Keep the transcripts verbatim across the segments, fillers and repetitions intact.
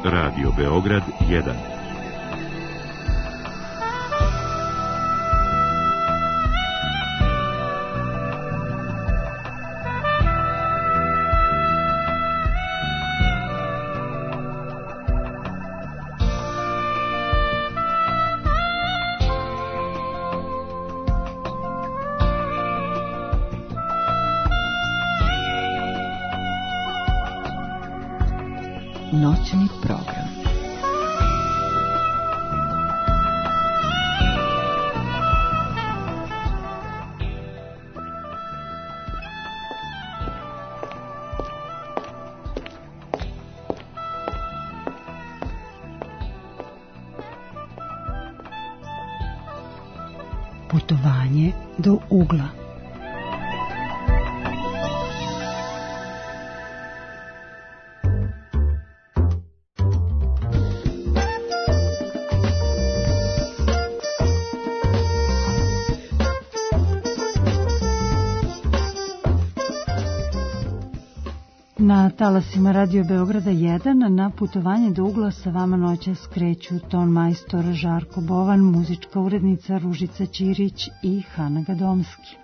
Radio Beograd jedan. Noćni program. Putovanje do ugla. Na talasima Radio Beograda jedan, na putovanje do ugla sa vama noćas kreću ton majstor Žarko Bovan, muzička urednica Ružica Ćirić i Hana Gadomski.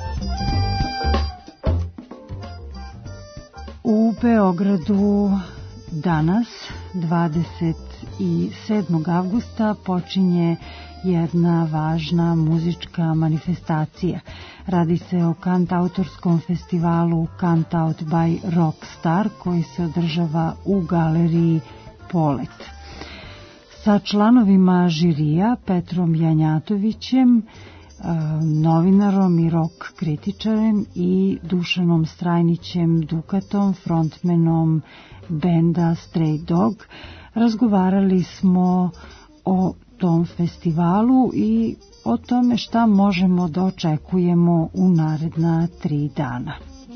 U Beogradu danas, dvadeset sedmog avgusta, počinje jedna važna muzička manifestacija. Radi se o kantautorskom festivalu Cant Out by Rockstar koji se održava u galeriji Polet. Sa članovima žirija Petrom Janjatovićem, novinarom i rock kritičarem i Dušanom Strajnićem Dukatom, frontmenom benda Stray Dog, razgovarali smo o tom festivalu i o tome šta možemo da očekujemo u naredna tri dana.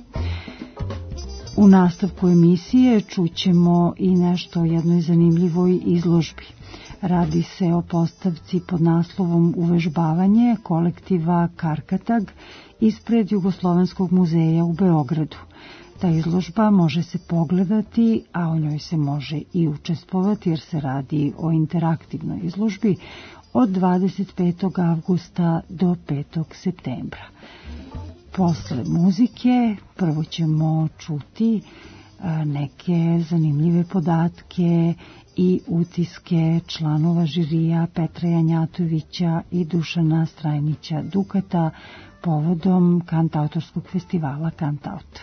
U nastavku emisije čućemo i nešto o jednoj zanimljivoj izložbi. Radi se o postavci pod naslovom Uvežbavanje kolektiva Karkatag ispred Jugoslovenskog muzeja u Beogradu. Ta izložba može se pogledati, a o njoj se može i učestvovati jer se radi o interaktivnoj izložbi od dvadeset petog avgusta do petog septembra. Posle muzike prvo ćemo čuti neke zanimljive podatke i utiske članova žirija Petra Janjatovića i Dušana Strajnića Dukata povodom kantautorskog festivala Cant Out.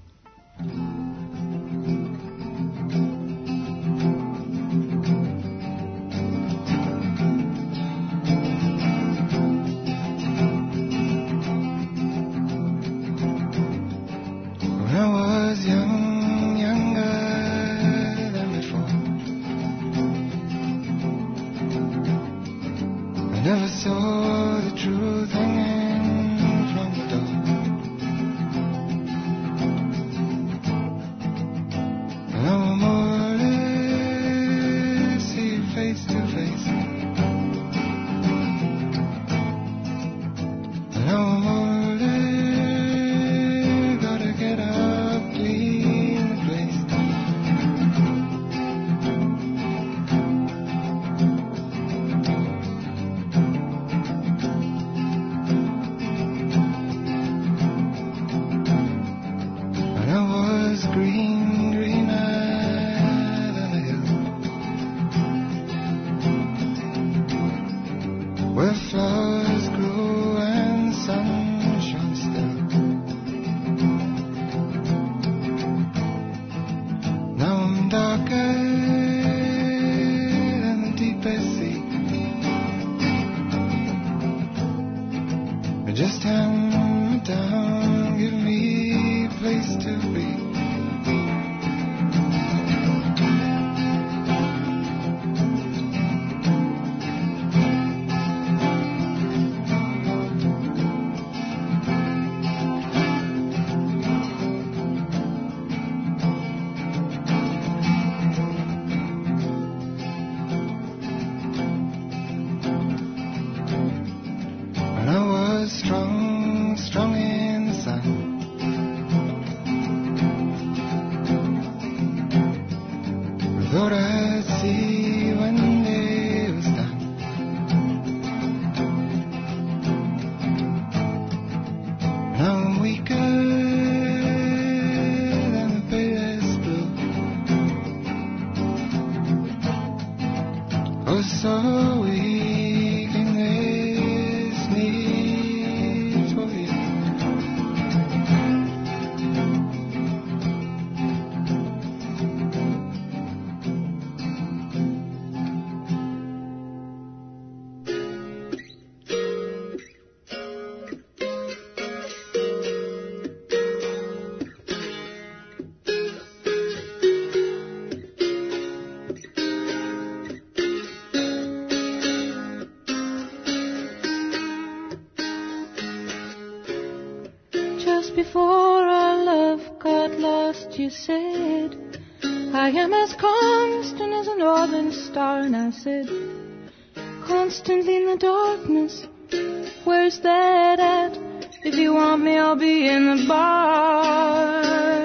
When I was young, younger than before, I never saw the truth hanging from the door. And I will more or less see you face to face. And I will more or less gotta get up, clean the place. And I was green, greener than the hill, where flowers grew and sun shone still. Now I'm darker than the deepest sea. Just hand me down, give me a place to be. When I was strong, strong in the sun, thought I had so weak in this need for you. Before our love got lost, you said, I am as constant as a northern star. And I said, constantly in the darkness, where's that at? If you want me, I'll be in the bar.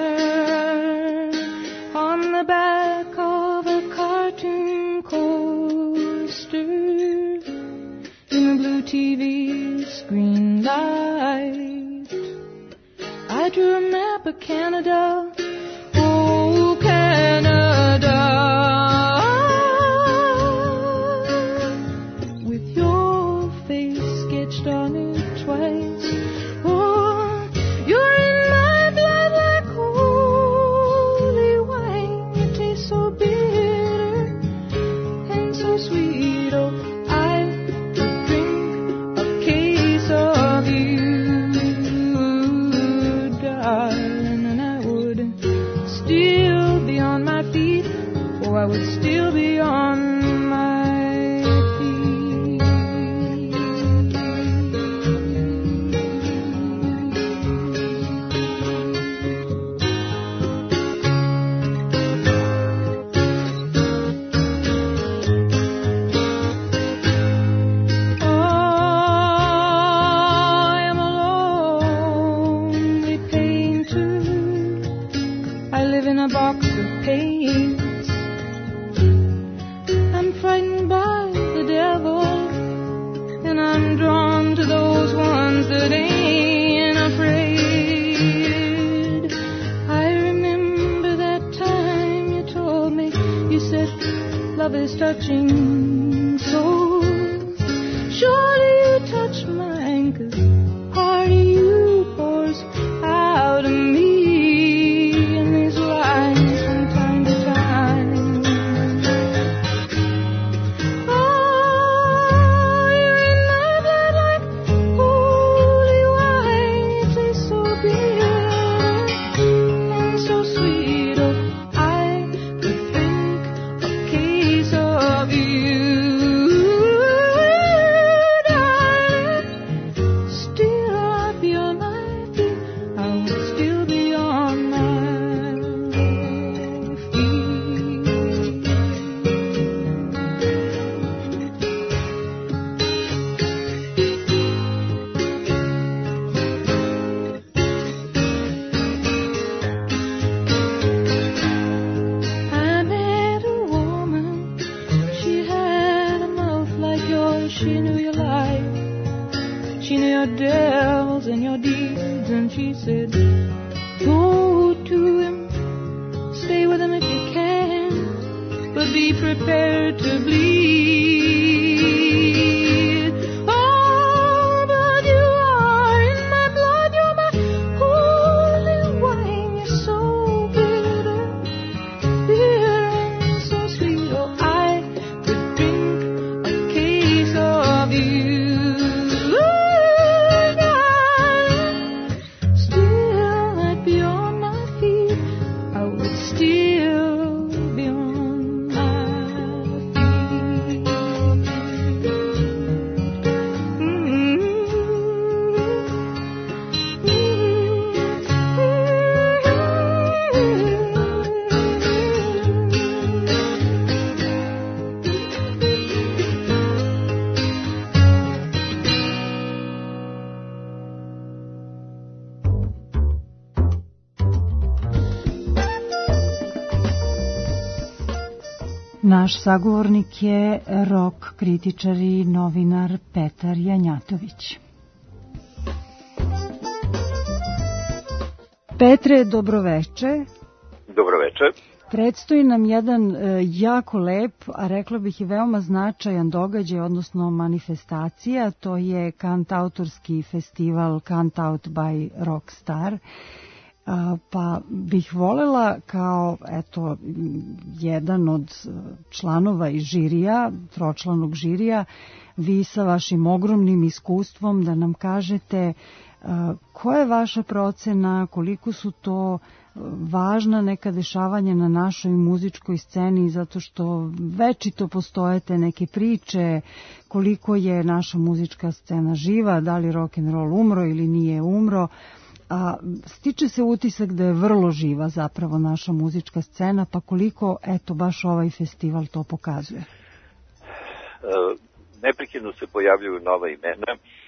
On the back of a cartoon coaster, in the blue T V screen light, I drew a map of Canada, oh Canada, with your face sketched on it twice. Oh, you're in my blood like holy wine. You taste so bitter and so sweet. Oh, I could drink a case of you, and I would still be on my feet. Oh, I would still be on my box of paints. I'm frightened by the devil, and I'm drawn to those ones that ain't afraid. I remember that time you told me, you said, love is touching souls. Surely you touch mine, 'cause part of you pours out of me. Naš sagovornik je rock kritičar i novinar Petar Janjatović. Petre, dobroveče. Dobro večer. Predstoji nam jedan e, jako lep, a rekla bih i veoma značajan događaj, odnosno manifestacija, to je kantautorski festival Kant Out by Rockstar. A, pa bih volela kao eto jedan od članova iz žirija, tročlanog žirija, vi sa vašim ogromnim iskustvom da nam kažete a, koja je vaša procena, koliko su to važna neka dešavanja na našoj muzičkoj sceni, zato što večito postoje te neke priče koliko je naša muzička scena živa, da li rock and roll umro ili nije umro. A stiče se utisak da je vrlo živa zapravo naša muzička scena, pa koliko, eto, baš ovaj festival to pokazuje? E, neprekidno se pojavljuju nova imena,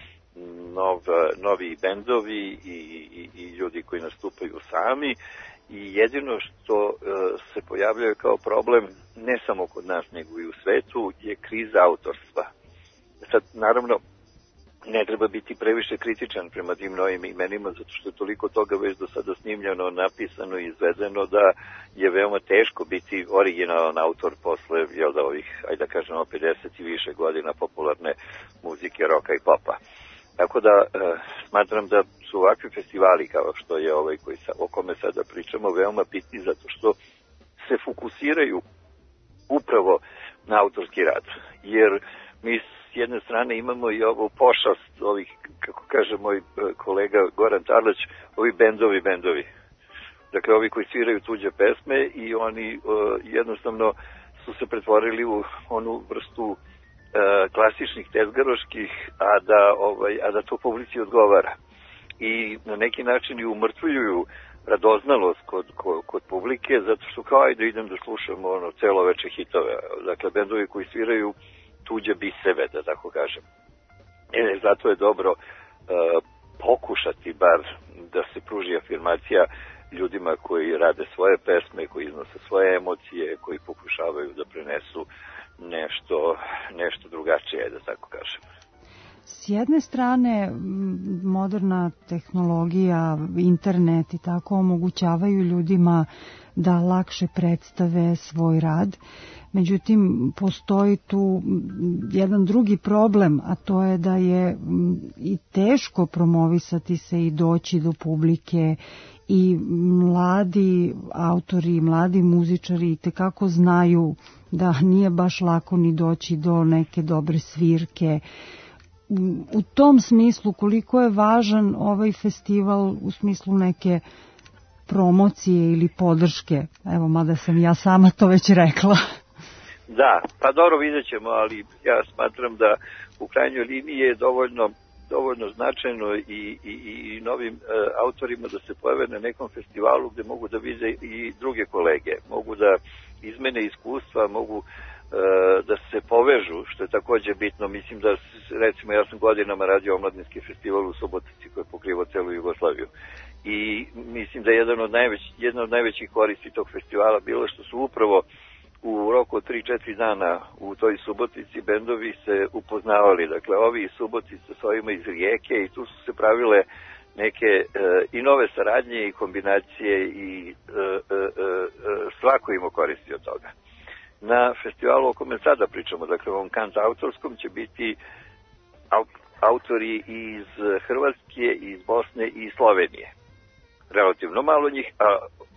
nov, novi bendovi i, i, i ljudi koji nastupaju sami i jedino što e, se pojavljuje kao problem, ne samo kod nas nego i u svetu, je kriza autorstva. Sad, naravno, ne treba biti previše kritičan prema tim novim imenima, zato što je toliko toga već do sada snimljeno, napisano i izvedeno da je veoma teško biti originalan autor posle, jel da, ovih, ajde da kažemo, pedeset i više godina popularne muzike, roka i popa. Tako da e, smatram da su ovakvi festivali kao što je ovaj koji sa, o kome sada pričamo veoma bitni zato što se fokusiraju upravo na autorski rad. Jer mi s jedne strane imamo i ovu pošast ovih, kako kaže moj kolega Goran Tarlać, ovi bendovi, bendovi. Dakle, ovi koji sviraju tuđe pesme i oni uh, jednostavno su se pretvorili u onu vrstu uh, klasičnih tezgaroških, a da, ovaj, a da to publici odgovara. I na neki način i umrtvuju radoznalost kod, kod, kod publike, zato što kao ajde idem da slušam ono, celo veče hitove. Dakle, bendovi koji sviraju tuđe biseve, da tako kažem. E, zato je dobro uh, pokušati bar da se pruži afirmacija ljudima koji rade svoje pesme, koji iznose svoje emocije, koji pokušavaju da prenesu nešto, nešto drugačije, da tako kažem. S jedne strane, moderna tehnologija, internet i tako omogućavaju ljudima da lakše predstave svoj rad. Međutim, postoji tu jedan drugi problem, a to je da je i teško promovisati se i doći do publike i mladi autori, mladi muzičari itekako znaju da nije baš lako ni doći do neke dobre svirke. U tom smislu koliko je važan ovaj festival u smislu neke promocije ili podrške, evo mada sam ja sama to već rekla. Da, pa dobro vidjet ćemo, ali ja smatram da u krajnjoj liniji je dovoljno, dovoljno značajno i, i, i novim e, autorima da se pojave na nekom festivalu gde mogu da vide i druge kolege, mogu da izmene iskustva, mogu da se povežu, što je takođe bitno. Mislim da, recimo, ja sam godinama radio omladinski festival u Subotici koji je pokrivao celu Jugoslaviju i mislim da je jedan od najveć, jedna od najvećih koristi tog festivala bilo što su upravo u roku od tri četiri dana u toj Subotici bendovi se upoznavali. Dakle, ovi iz Subotice s ovima iz Rijeke i tu su se pravile neke e, i nove saradnje i kombinacije i e, e, e, svako ima koristi od toga. Na festivalu o kome sada pričamo, dakle ovom Kant autorskom, će biti autori iz Hrvatske, iz Bosne i Slovenije. Relativno malo njih, a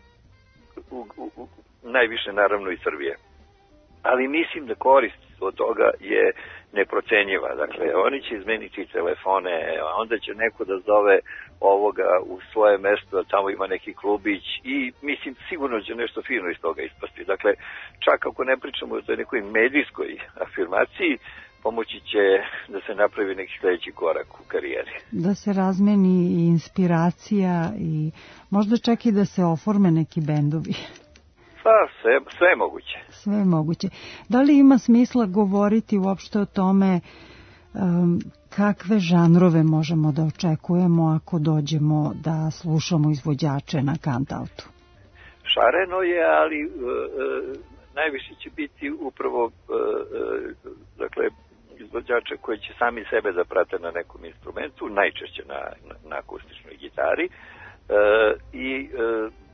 u, u, u, najviše naravno iz Srbije. Ali mislim da korist od toga je neprocenjiva. Dakle, oni će izmeniti telefone, a onda će neko da zove ovoga u svoje mesto, tamo ima neki klubić i mislim sigurno će nešto fino iz toga ispasti. Dakle, čak ako ne pričamo o toj nekoj medijskoj afirmaciji, pomoći će da se napravi neki sledeći korak u karijeri. Da se razmeni i inspiracija i možda čak i da se oforme neki bendovi. Pa, sve, sve je moguće. Sve je moguće. Da li ima smisla govoriti uopšte o tome um, kakve žanrove možemo da očekujemo ako dođemo da slušamo izvođače na Kantautu? Šareno je, ali uh, uh, najviše će biti upravo uh, uh, dakle, izvođače koji će sami sebe da prate na nekom instrumentu, najčešće na, na, na akustičnoj gitari uh, i uh,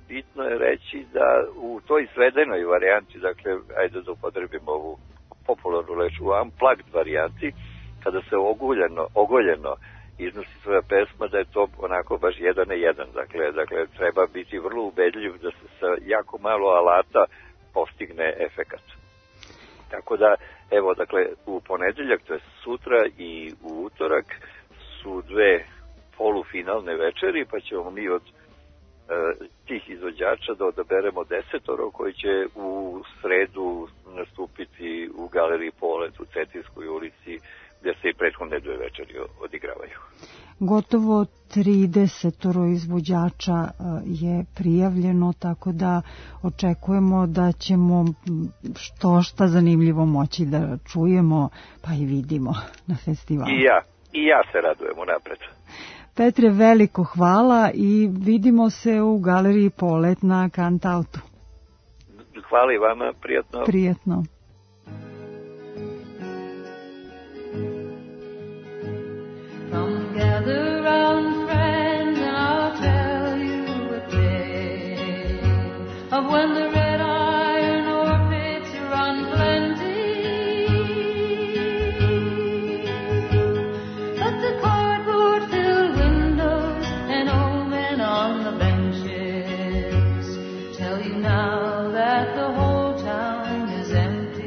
bitno je reći da u toj svedenoj varijanti, dakle, ajde da upotrebimo ovu popularnu reč, u unplugged varijanti, kada se oguljeno, ogoljeno iznosi svoja pesma, da je to onako baš jedan na jedan. Dakle, dakle, treba biti vrlo ubedljiv da se sa jako malo alata postigne efekat. Tako da, evo, dakle, u ponedeljak, to je sutra i u utorak su dve polufinalne večeri, pa ćemo mi od e, tih izvođača da odaberemo desetoro koji će u sredu nastupiti u Galeriji Polet u Cetinskoj ulici, gde se i prethodne dve večeri odigravaju. Gotovo tridesetoro izvođača je prijavljeno, tako da očekujemo da ćemo što šta zanimljivo moći da čujemo, pa i vidimo na festivalu. I ja, i ja se radujem unapred. Petre, veliko hvala i vidimo se u Galeriji Polet na Kantautu. Hvala i vama, prijatno. Prijatno. Gather round, friends, and I'll tell you a tale of when the red iron ore pits run plenty, but the cardboard filled windows and old men on the benches tell you now that the whole town is empty.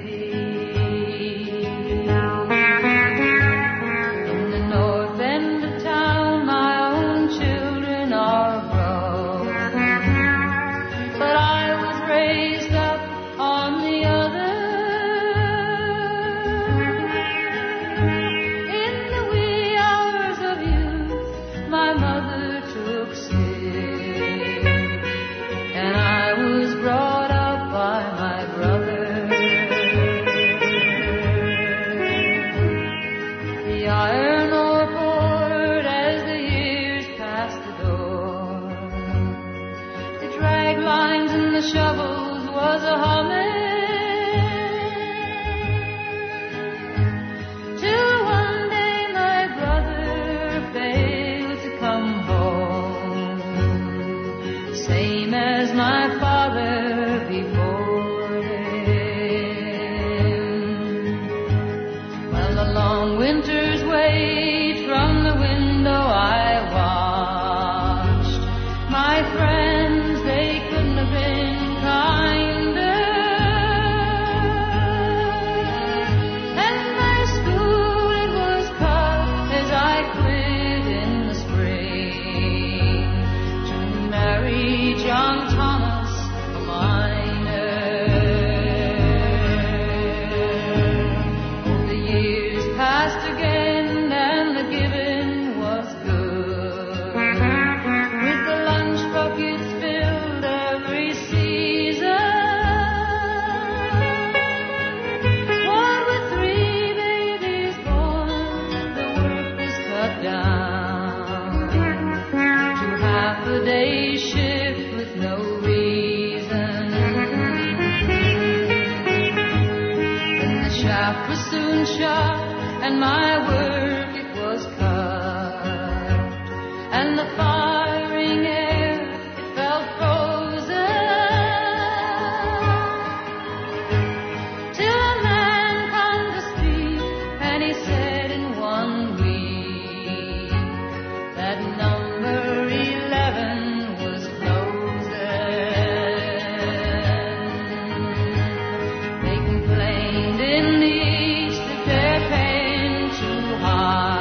Shovels was a humming till one day my brother failed to come home, same as my father before him. Well, the long winter's wait from the window I watched, my friends, they couldn't have been kinder, and my school it was cut as I quit in the spring to marry John Thomas, a miner. Oh, the years passed again and the giving was good, with the lunch buckets filled every season. What with three babies born, the work was cut down to half a day's shift with no reason. Then the shaft was soon shut and my work it was cut, and the firing air it felt frozen, till a man come to speak and he said in one week that number eleven was closing. They complained in the east that they're paying too high.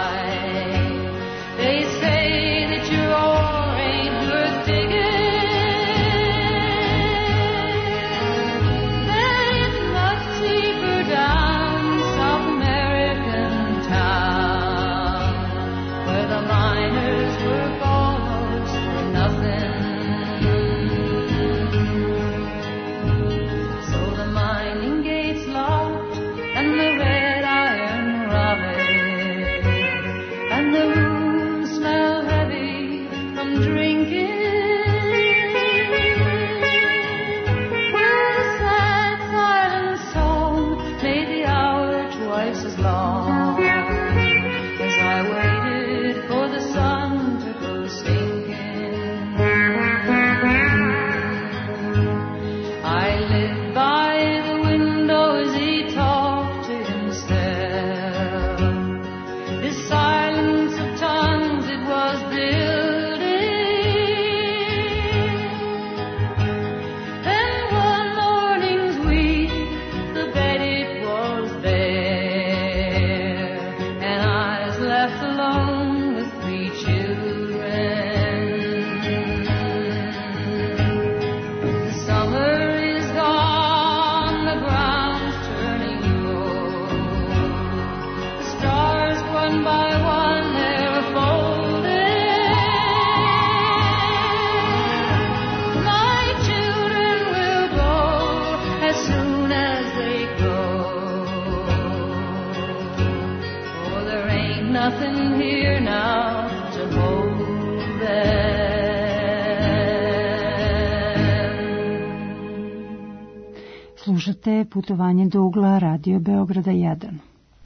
Slušate Putovanje do ugla Radio Beograda jedan.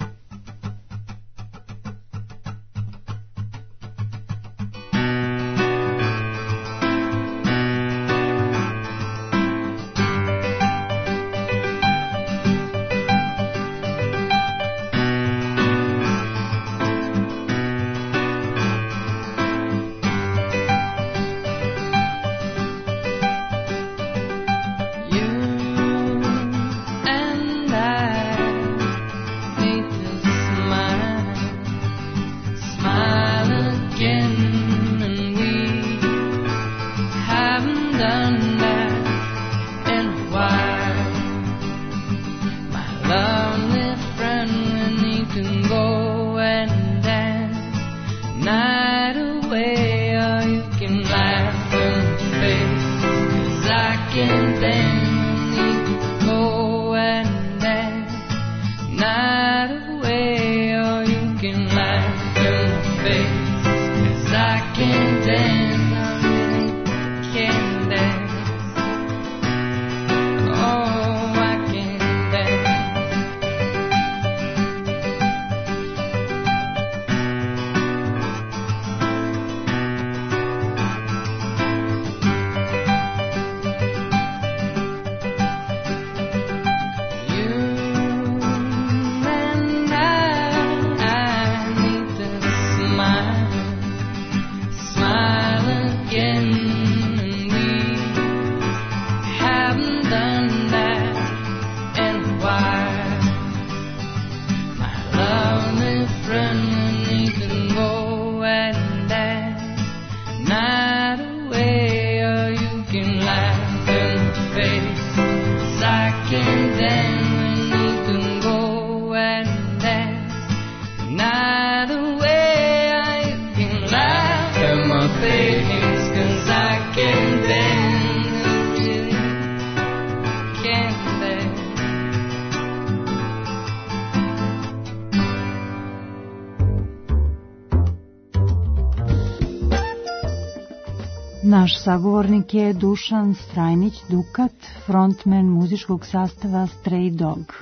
Naš sagovornik je Dušan Strajnić Dukat, frontman muzičkog sastava Stray Dog.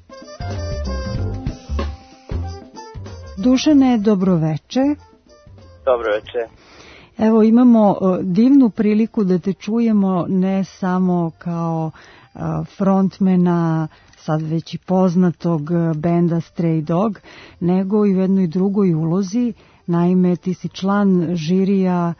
Dušane, dobroveče. Dobroveče. Evo, imamo divnu priliku da te čujemo ne samo kao frontmana sad već i poznatog benda Stray Dog, nego i u jednoj drugoj ulozi. Naime, ti si član žirija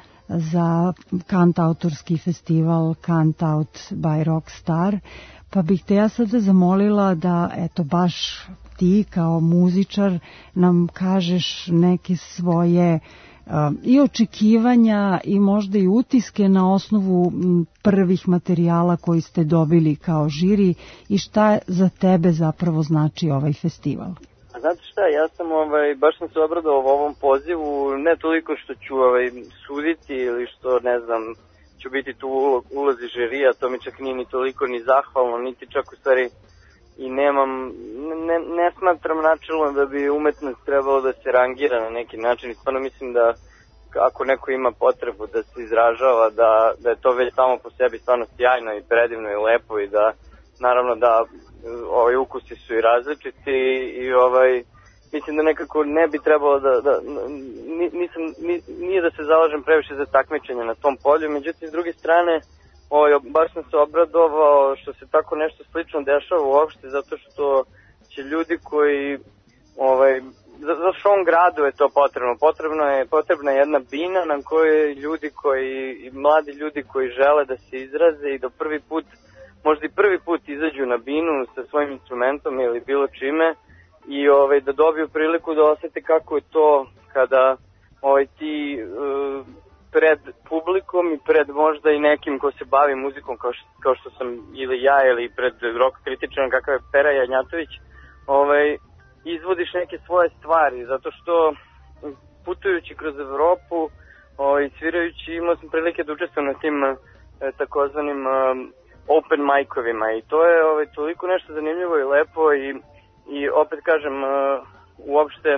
za kantautorski festival Kant Out by Rockstar, pa bih te ja sada zamolila da eto baš ti kao muzičar nam kažeš neke svoje uh, i očekivanja i možda i utiske na osnovu m, prvih materijala koji ste dobili kao žiri i šta za tebe zapravo znači ovaj festival. Znate šta, ja sam ovaj, baš sam se obradovao ovom pozivu, ne toliko što ću ovaj, suditi ili što, ne znam, ću biti tu ulozi žirija, to mi čak nije ni toliko ni zahvalno, niti čak u stvari i nemam, ne, ne smatram načelno da bi umetnost trebalo da se rangira na neki način i stvarno mislim da ako neko ima potrebu da se izražava, da, da je to već samo po sebi stvarno sjajno i predivno i lepo i da naravno da ovaj ukusi su i različiti i ovaj mislim da nekako ne bi trebalo da, da nisam nije da se zalažem previše za takmičenje na tom polju, međutim s druge strane ovaj baš sam se obradovao što se tako nešto slično dešava uopšte, zato što će ljudi koji ovaj za, za svom gradu je to potrebno. Potrebno je potrebna jedna bina na kojoj ljudi koji mladi ljudi koji žele da se izraze i da prvi put možda i prvi put izađu na binu sa svojim instrumentom ili bilo čime i ovaj, da dobiju priliku da osete kako je to kada ovaj, ti uh, pred publikom i pred možda i nekim ko se bavi muzikom kao što, kao što sam ili ja ili pred rock kritičarom kakav je Pera Janjatović ovaj, izvodiš neke svoje stvari, zato što putujući kroz Evropu ovaj, svirajući imao sam prilike da učestvujem na tim eh, takozvanim um, open mic-ovima i to je ovaj, toliko nešto zanimljivo i lepo i, i opet kažem uh, uopšte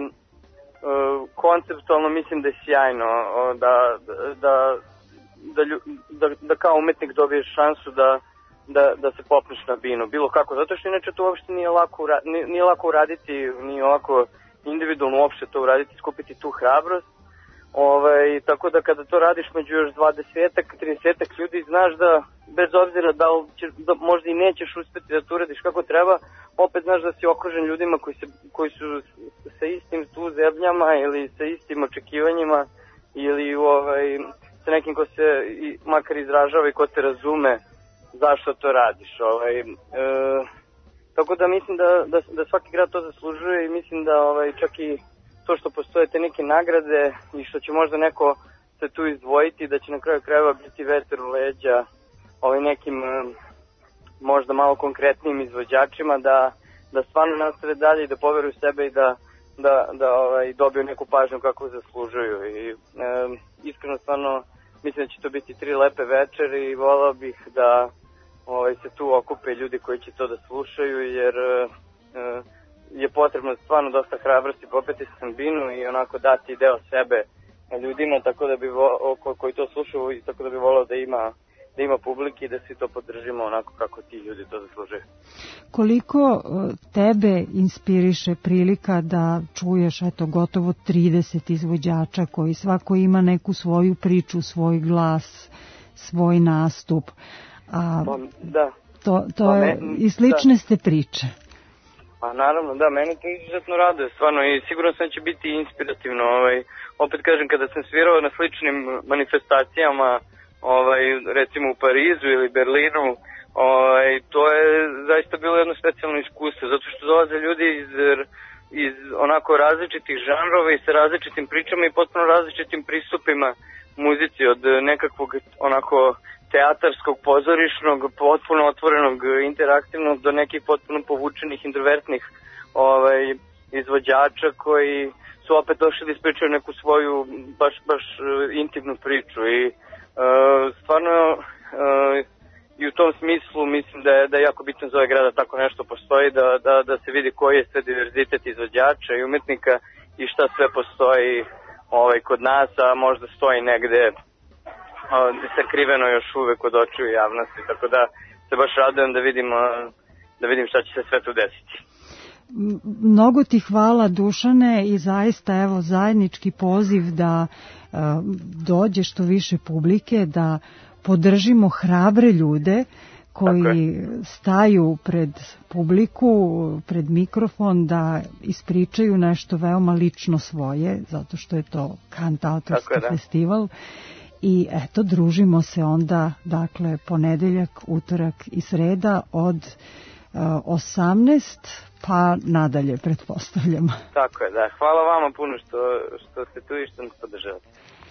uh, konceptualno mislim da je sjajno uh, da, da, da, da, da, da kao umetnik dobiješ šansu da, da, da se popneš na binu, bilo kako, zato što inače to uopšte nije lako, nije, nije lako uraditi, nije lako individualno uopšte to uraditi, skupiti tu hrabrost. Ovaj, tako da kada to radiš među još dvadesetak, tridesetak ljudi, znaš da bez obzira da, će, da možda i nećeš uspeti da to uradiš kako treba, opet znaš da si okružen ljudima koji, se, koji su sa istim tu zebnjama ili sa istim očekivanjima ili ovaj, sa nekim ko se i, makar izražava i ko te razume zašto to radiš. Ovaj, e, tako da mislim da, da, da svaki grad to zaslužuje i mislim da ovaj, čak i to što postoje te neke nagrade i što će možda neko se tu izdvojiti, da će na kraju krajeva biti veter u leđa ovaj nekim možda malo konkretnim izvođačima da, da stvarno nastave dalje i da poveruju sebe i da, da, da ovaj, dobiju neku pažnju kako zaslužuju. I, e, iskreno stvarno mislim da će to biti tri lepe večeri i volao bih da ovaj, se tu okupe ljudi koji će to da slušaju jer e, je potrebno stvarno dosta hrabrosti popeti sa binu i onako dati deo sebe ljudima tako da bi vo, ko, koji to slušaju i tako da bi volao da ima da ima publike i da svi to podržimo onako kako ti ljudi to zaslužuju. Koliko tebe inspiriše prilika da čuješ eto gotovo trideset izvođača koji svako ima neku svoju priču, svoj glas, svoj nastup. A da. To, to pa je, me, i slične da. ste priče. Pa naravno, da, mene to izuzetno raduje, stvarno, i sigurno sam će biti inspirativno. Ovaj, opet kažem, kada sam svirao na sličnim manifestacijama, ovaj, recimo u Parizu ili Berlinu, ovaj, to je zaista bilo jedno specijalno iskustvo, zato što dolaze ljudi iz, iz onako različitih žanrova i sa različitim pričama i potpuno različitim pristupima muzici, od nekakvog onako teatarskog, pozorišnog, potpuno otvorenog, interaktivnog do nekih potpuno povučenih, introvertnih ovaj, izvođača koji su opet došli da ispričaju neku svoju baš, baš intimnu priču i uh, stvarno uh, i u tom smislu mislim da je, da je jako bitno za ovaj grad da tako nešto postoji, da, da, da se vidi koji je sve diverzitet izvođača i umetnika i šta sve postoji ovaj, kod nas, a možda stoji negde sakriveno još uvek od očiju javnosti, tako da se baš radujem da vidim, da vidim šta će se sve tu desiti. Mnogo ti hvala, Dušane, i zaista evo zajednički poziv da uh, dođe što više publike, da podržimo hrabre ljude koji staju pred publiku, pred mikrofon, da ispričaju nešto veoma lično svoje, zato što je to Kant autorski da. festival. I eto, družimo se onda, dakle, ponedeljak, utorak i sreda od uh, osamnaest pa nadalje, pretpostavljam. Tako je, da. Hvala vama puno što, što ste tu i što nas podržavate.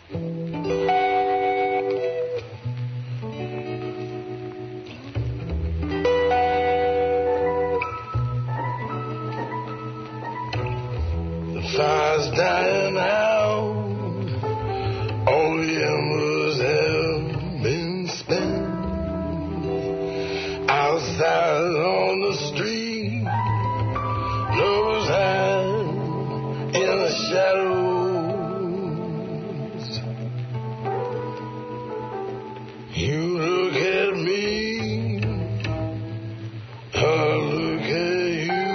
The fire's dying out. All the embers have been spent. Outside on the street, lovers hide in the shadows. You look at me, I look at you.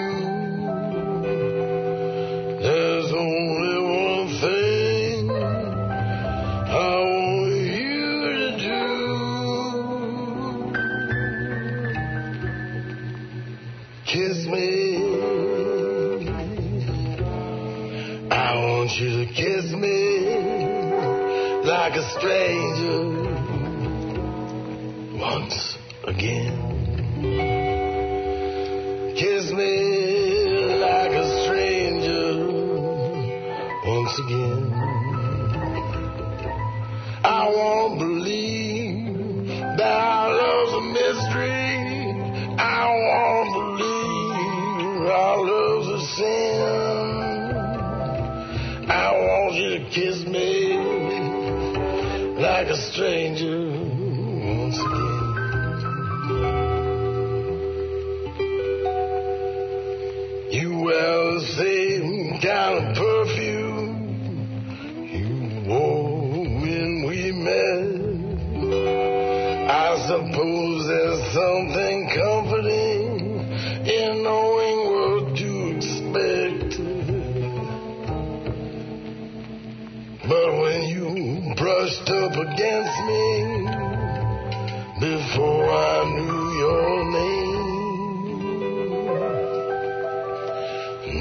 There's only one thing I want you to do. Kiss me. I want you to kiss me like a stranger once again. Kiss me like a stranger once again. I won't believe that our love's a mystery. I won't believe our love's a sin. I want you to kiss me like a stranger once again. You wear the same kind of perfume you wore when we met. I suppose there's something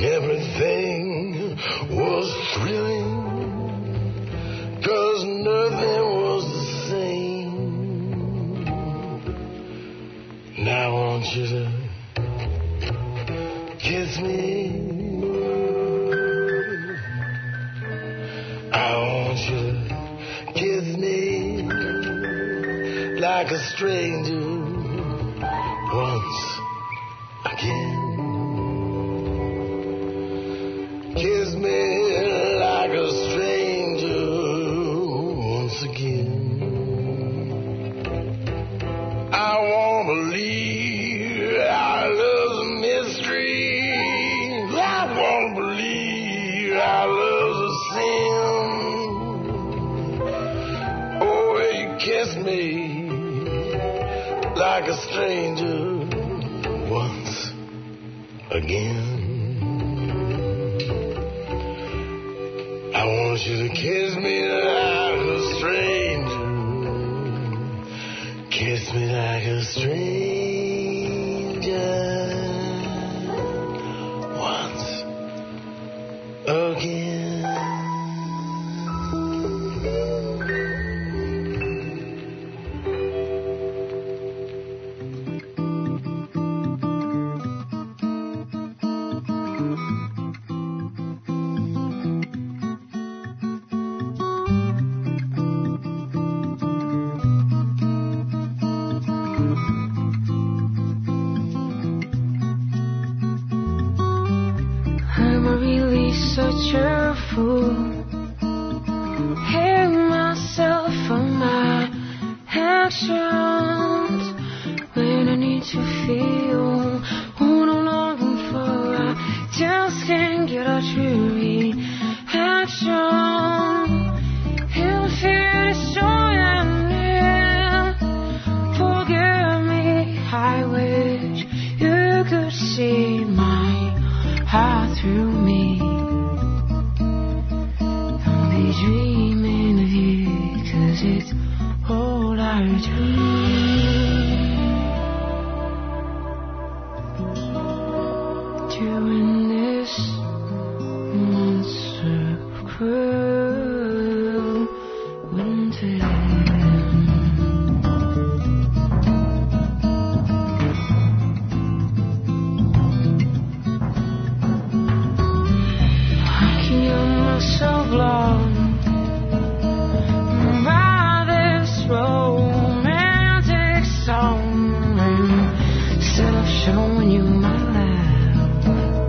everything was thrilling, 'cause nothing was the same. Now I want you to kiss me. I want you to kiss me like a stranger once again. Kiss me like a stranger once again. I wanna believe our love's a mystery. I wanna believe our love's a sin. Oh, you kiss me like a stranger once again. I want you to kiss me like a stranger. Kiss me like a stranger once again. Such a fool, hate myself for my actions when I need to feel what I'm longing for. I just can't get a true reaction. It'll feel destroy and live. Forgive me, I wish you could see my heart through me. Dreaming of you, 'cause it's all I dream. During this months of cruel winter, I can get myself lost romantic song instead of showing you my love.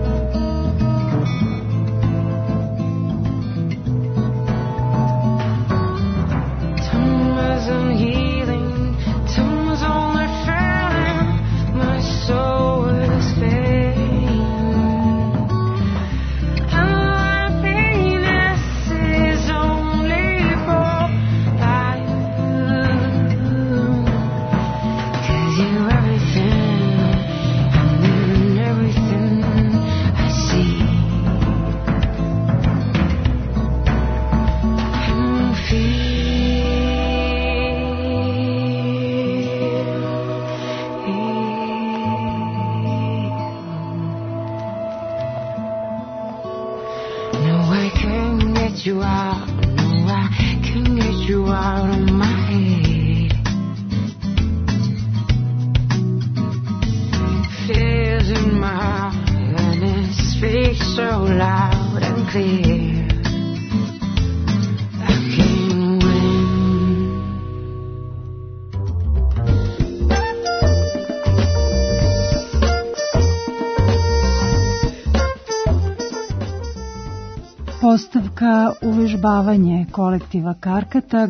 Time wasn't healing, time was only failing, my soul was fading. Happiness is only for you out, no, I can get you out of my head. Fears in my heart and it speaks so loud and clear. I can win. Postavka uvežbavanje kolektiva Karkatag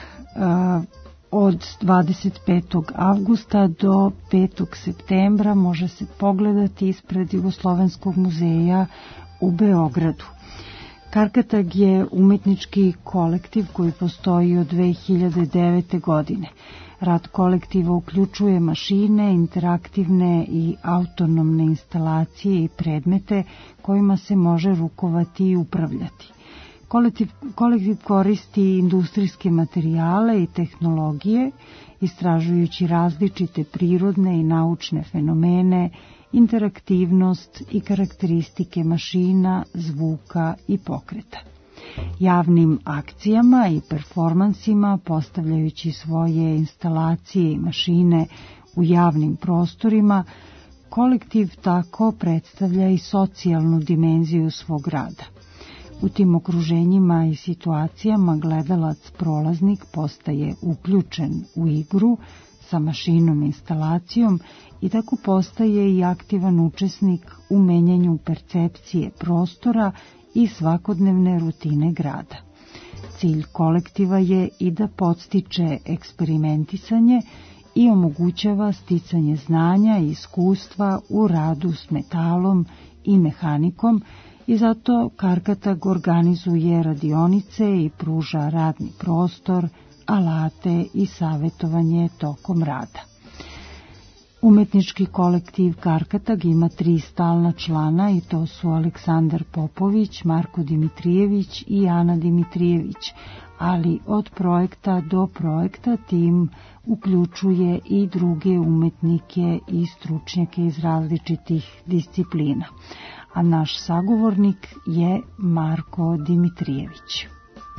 od dvadeset petog avgusta do petog septembra može se pogledati ispred Jugoslovenskog muzeja u Beogradu. Karkatag je umetnički kolektiv koji postoji od dve hiljade devete. godine. Rad kolektiva uključuje mašine, interaktivne i autonomne instalacije i predmete kojima se može rukovati i upravljati. Kolektiv, kolektiv koristi industrijske materijale i tehnologije, istražujući različite prirodne i naučne fenomene interaktivnost i karakteristike mašina, zvuka i pokreta. Javnim akcijama i performansima, postavljajući svoje instalacije i mašine u javnim prostorima, kolektiv tako predstavlja i socijalnu dimenziju svog rada. U tim okruženjima i situacijama gledalac prolaznik postaje uključen u igru sa mašinom i instalacijom i tako postaje i aktivan učesnik u menjanju percepcije prostora i svakodnevne rutine grada. Cilj kolektiva je i da podstiče eksperimentisanje i omogućava sticanje znanja i iskustva u radu s metalom i mehanikom i zato Karkatag organizuje radionice i pruža radni prostor, alate i savjetovanje tokom rada. Umetnički kolektiv Karkatag ima tri stalna člana i to su Aleksandar Popović, Marko Dimitrijević i Ana Dimitrijević, ali od projekta do projekta tim uključuje i druge umetnike i stručnjake iz različitih disciplina. A naš sagovornik je Marko Dimitrijević.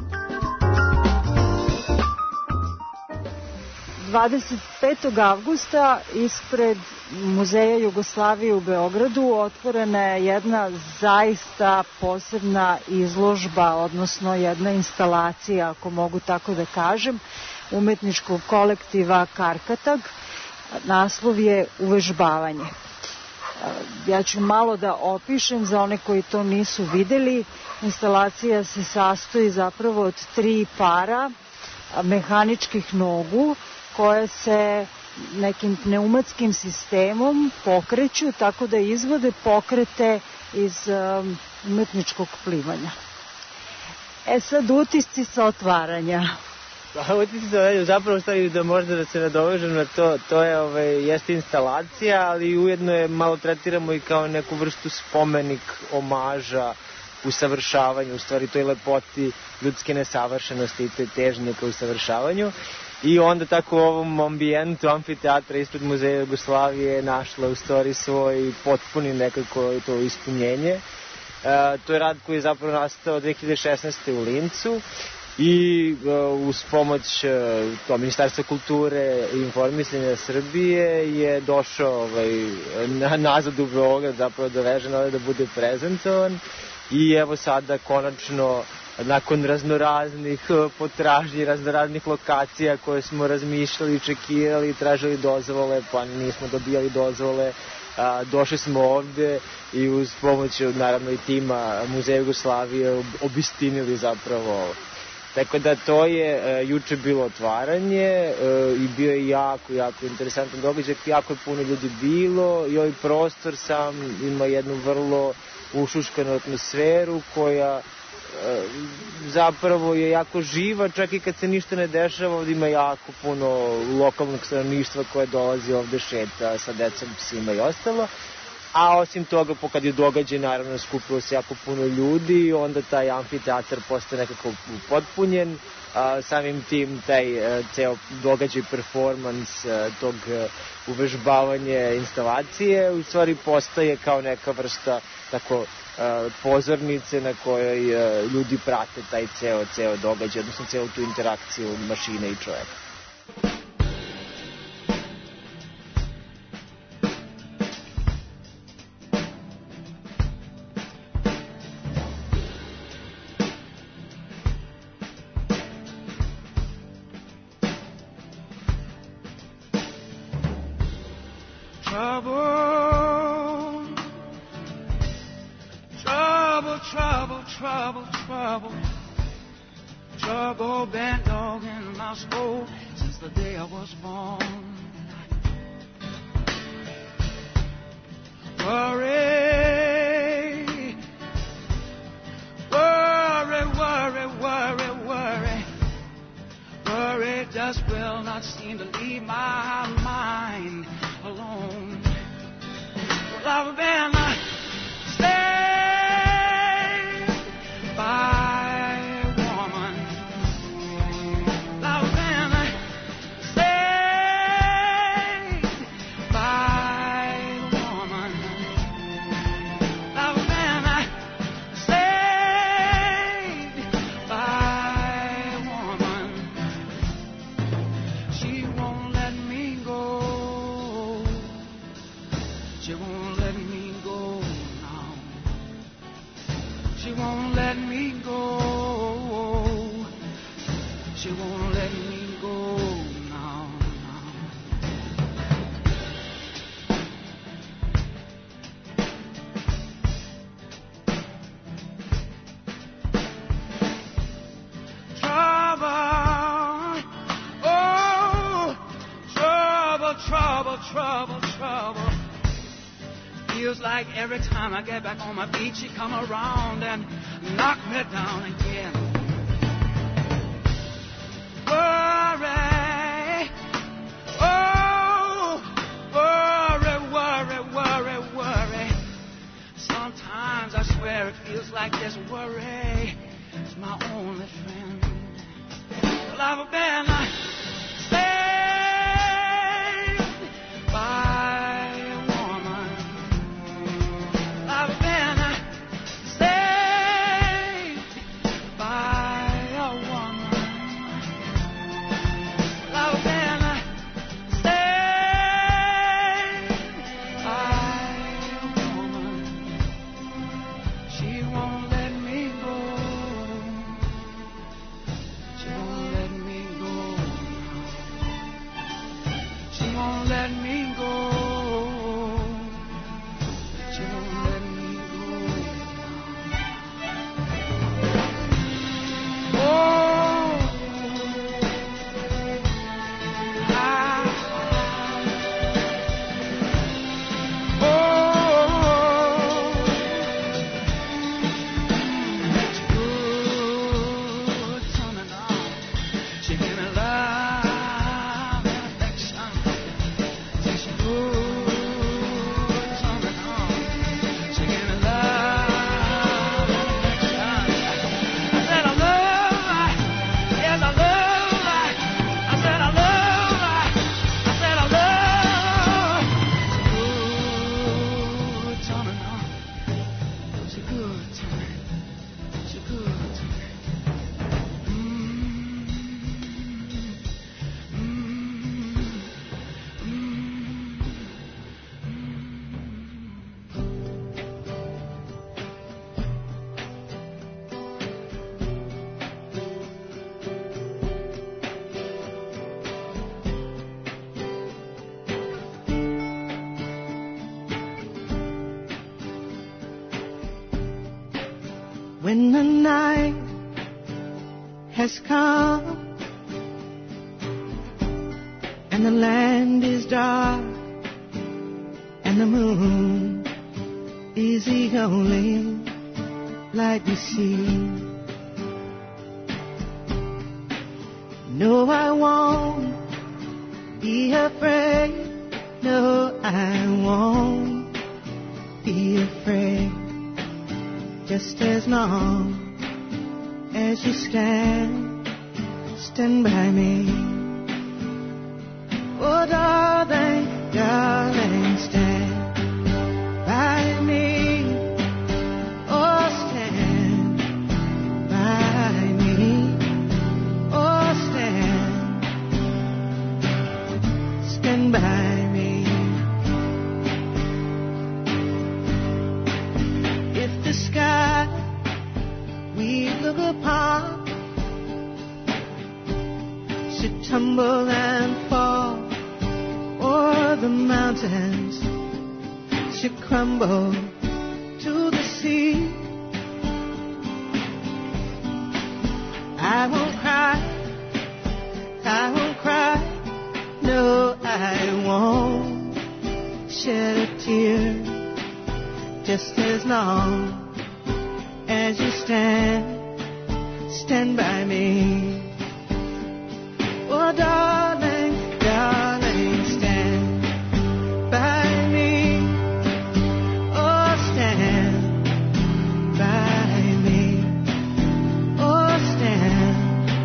dvadeset petog avgusta ispred Muzeja Jugoslavije u Beogradu otvorena je jedna zaista posebna izložba, odnosno jedna instalacija, ako mogu tako da kažem, umetničkog kolektiva Karkatag. Naslov je Uvežbavanje. Ja ću malo da opišem za one koji to nisu videli. Instalacija se sastoji zapravo od tri para mehaničkih nogu koje se nekim pneumatskim sistemom pokreću tako da izvode pokrete iz um, umetničkog plivanja. E sad utisci sa otvaranja. Pa utisci sa otvaranja, zapravo stavim da možda da se nadovežem na to, to je, ovaj, jeste instalacija, ali ujedno je malo tretiramo i kao neku vrstu spomenik, omaža, usavršavanju, u stvari toj lepoti ljudske nesavršenosti i toj težnje ka usavršavanju. I onda tako u ovom ambijentu amfiteatra ispred Muzeja Jugoslavije našla u stvari svoj potpuni nekako to ispunjenje. E, to je rad koji je zapravo nastao dve hiljade šesnaeste. u Lincu i e, uz pomoć e, to, Ministarstva kulture i informisanja Srbije je došao ovaj, na, nazad u Beograd, zapravo dovežen ovdje da bude prezentovan i evo sada konačno nakon raznoraznih potražnji, raznoraznih lokacija koje smo razmišljali, čekirali, tražili dozvole, pa nismo dobijali dozvole, a, došli smo ovde i uz pomoć naravno i tima Muzeja Jugoslavije obistinili zapravo ovo. Tako da to je e, juče bilo otvaranje e, i bio je jako, jako interesantan događaj, jako je puno ljudi bilo i ovaj prostor sam ima jednu vrlo ušuškanu atmosferu koja zapravo je jako živa, čak i kad se ništa ne dešava, ovdje ima jako puno lokalnog stanovništva koje dolazi ovde, šeta sa decom, psima i ostalo. A osim toga, kad je događaj, naravno, skupilo se jako puno ljudi i onda taj amfiteatar postaje nekako potpunjen. A, samim tim, taj a, ceo događaj, performans a, tog a, uvežbavanja instalacije u stvari postaje kao neka vrsta tako pozornice na kojoj ljudi prate taj ceo, ceo događaj, odnosno celu tu interakciju mašine i čoveka. Trouble, trouble, trouble, trouble been dogging my soul since the day I was born. Worry, worry, worry, worry, worry, worry just will not seem to leave my mind alone. Well, I've been uh, staying by a woman. I've been saved by a woman. trouble, trouble. Feels like every time I get back on my feet, she come around and knock me down again. Worry, oh, worry, worry, worry, worry. Sometimes I swear it feels like this worry is my only friend. Well, I've been uh, saved by a woman. I've been uh, saved by a woman. I've been uh, saved by a woman. She won't let me go. She won't let me go. She won't let me go. She won't let me go. Oh, I, oh, it's good to me now. She give me love and affection. It's good to me now. She give me love and affection. I said I love her. Yes, I love her. I said I love her. I said I love her. She good to me now. She good to me. She good to me. When the night has come and the land is dark and the moon is the only light we see. No, I won't be afraid. No, I won't be afraid. Just as long as you stand, stand by me. Oh, darling, darling, stand by me. Oh, stand by me. Oh, stand, stand by me. If the sky we look upon should tumble and fall, or the mountains should crumble to the sea, I won't cry, I won't cry, no, I won't shed a tear. Just as long as you stand, stand by me. Oh, darling, darling, stand by me. Oh, stand by me. Oh, stand,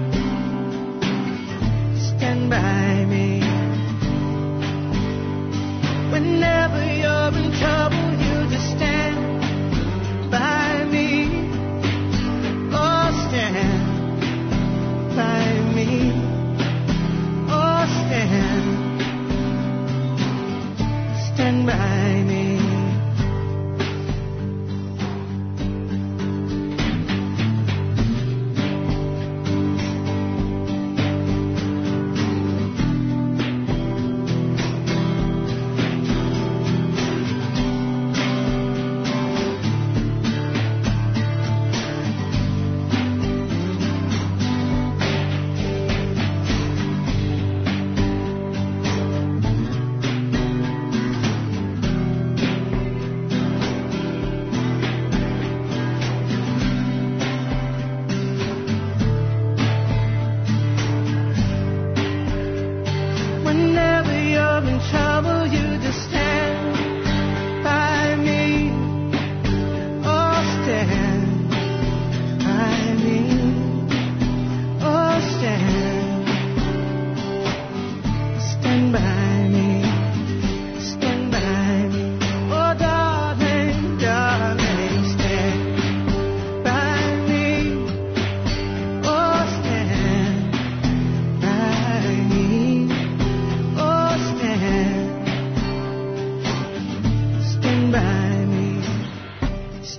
stand by me. Whenever you're in trouble, you just stand by me. Oh, stand by me. Oh,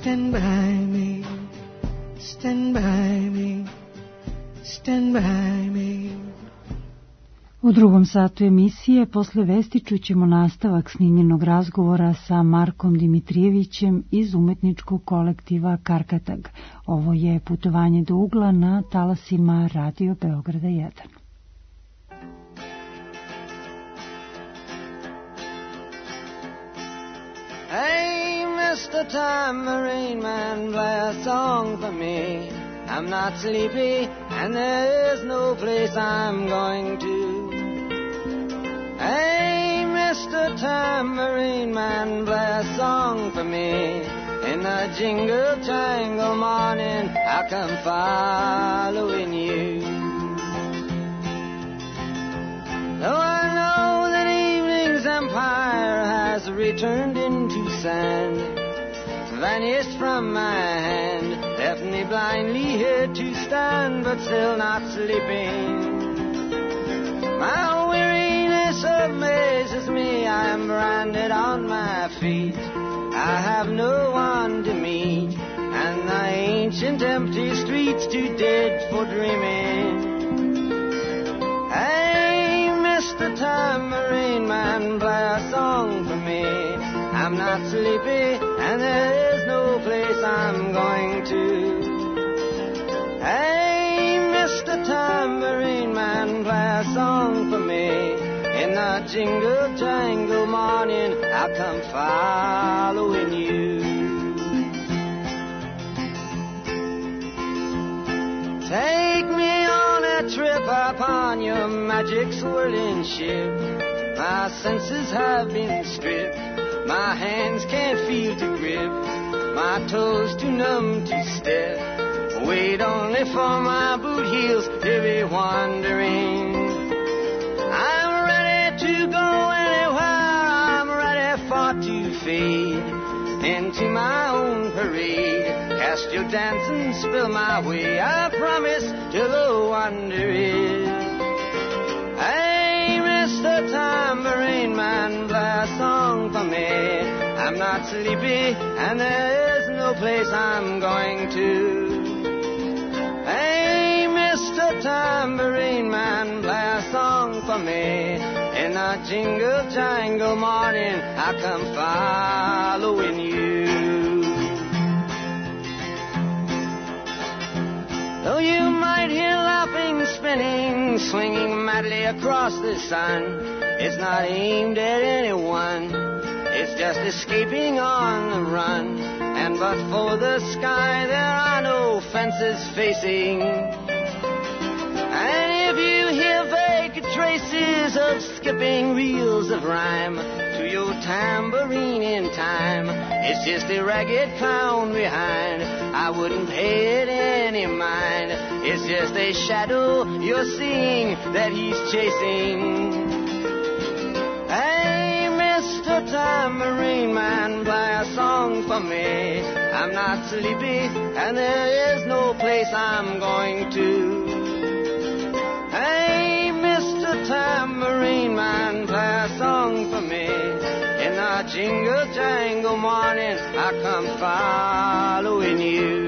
stand by me, stand by me, stand by me. U drugom satu emisije posle vesti čućemo nastavak snimljenog razgovora sa Markom Dimitrijevićem iz umetničkog kolektiva Karkatag. Ovo je putovanje do ugla na talasima Radio Beograda jedan. Hey, Mister Tambourine Man, play a song for me. I'm not sleepy, and there's no place I'm going to. Hey, Mister Tambourine Man, play a song for me. In the jingle jangle morning, I'll come following you. Though I know that evening's empire has returned into sand, vanished from my hand, left me blindly here to stand, but still not sleeping. My weariness amazes me, I am branded on my feet. I have no one to meet, and the ancient empty streets too dead for dreaming. Hey, Mister Tambourine Man, play a song for me. I'm not sleepy, and there is no place I'm going to. Hey, Mister Tambourine Man, play a song for me. In the jingle jangle morning, I'll come following you. Take me on a trip upon your magic swirling ship. My senses have been stripped, my hands can't feel to grip, my toes too numb to step. Wait only for my boot heels to be wandering. I'm ready to go anywhere, I'm ready for to fade into my own parade. Cast your dance and spill my way, I promise till the wonder is. Hey, Mister Tambourine Man, play a song for me. I'm not sleepy, and there is no place I'm going to. Hey, Mister Tambourine Man, play a song for me. In a jingle jangle morning, I come following you. Though you might hear laughing, spinning, swinging madly across the sun, it's not aimed at anyone, it's just escaping on the run. And but for the sky, there are no fences facing. And if you hear vague traces of skipping reels of rhyme to your tambourine in time, it's just a ragged clown behind. I wouldn't pay it any mind. It's just a shadow you're seeing that he's chasing. Hey, Mister Tambourine Man, play a song for me. I'm not sleepy, and there is no place I'm going to. Hey, Mister Tambourine Man, play a song for me. In a jingle jangle morning, I come following you.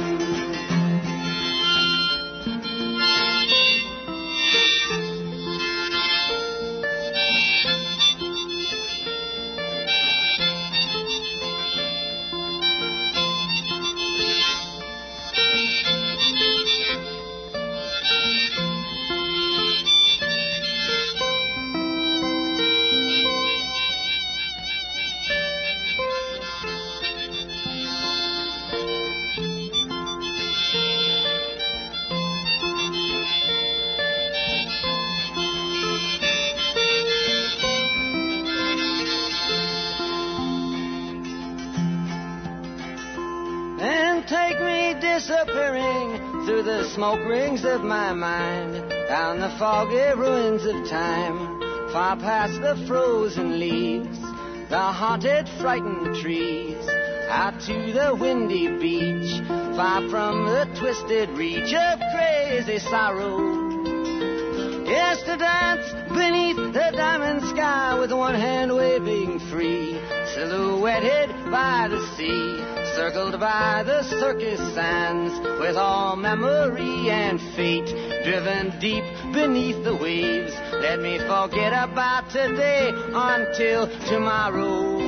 Disappearing through the smoke rings of my mind, down the foggy ruins of time, far past the frozen leaves, the haunted, frightened trees, out to the windy beach, far from the twisted reach of crazy sorrow. Yes, to dance beneath the diamond sky with one hand waving free, silhouetted by the sea, circled by the circus sands, with all memory and fate driven deep beneath the waves. Let me forget about today until tomorrow.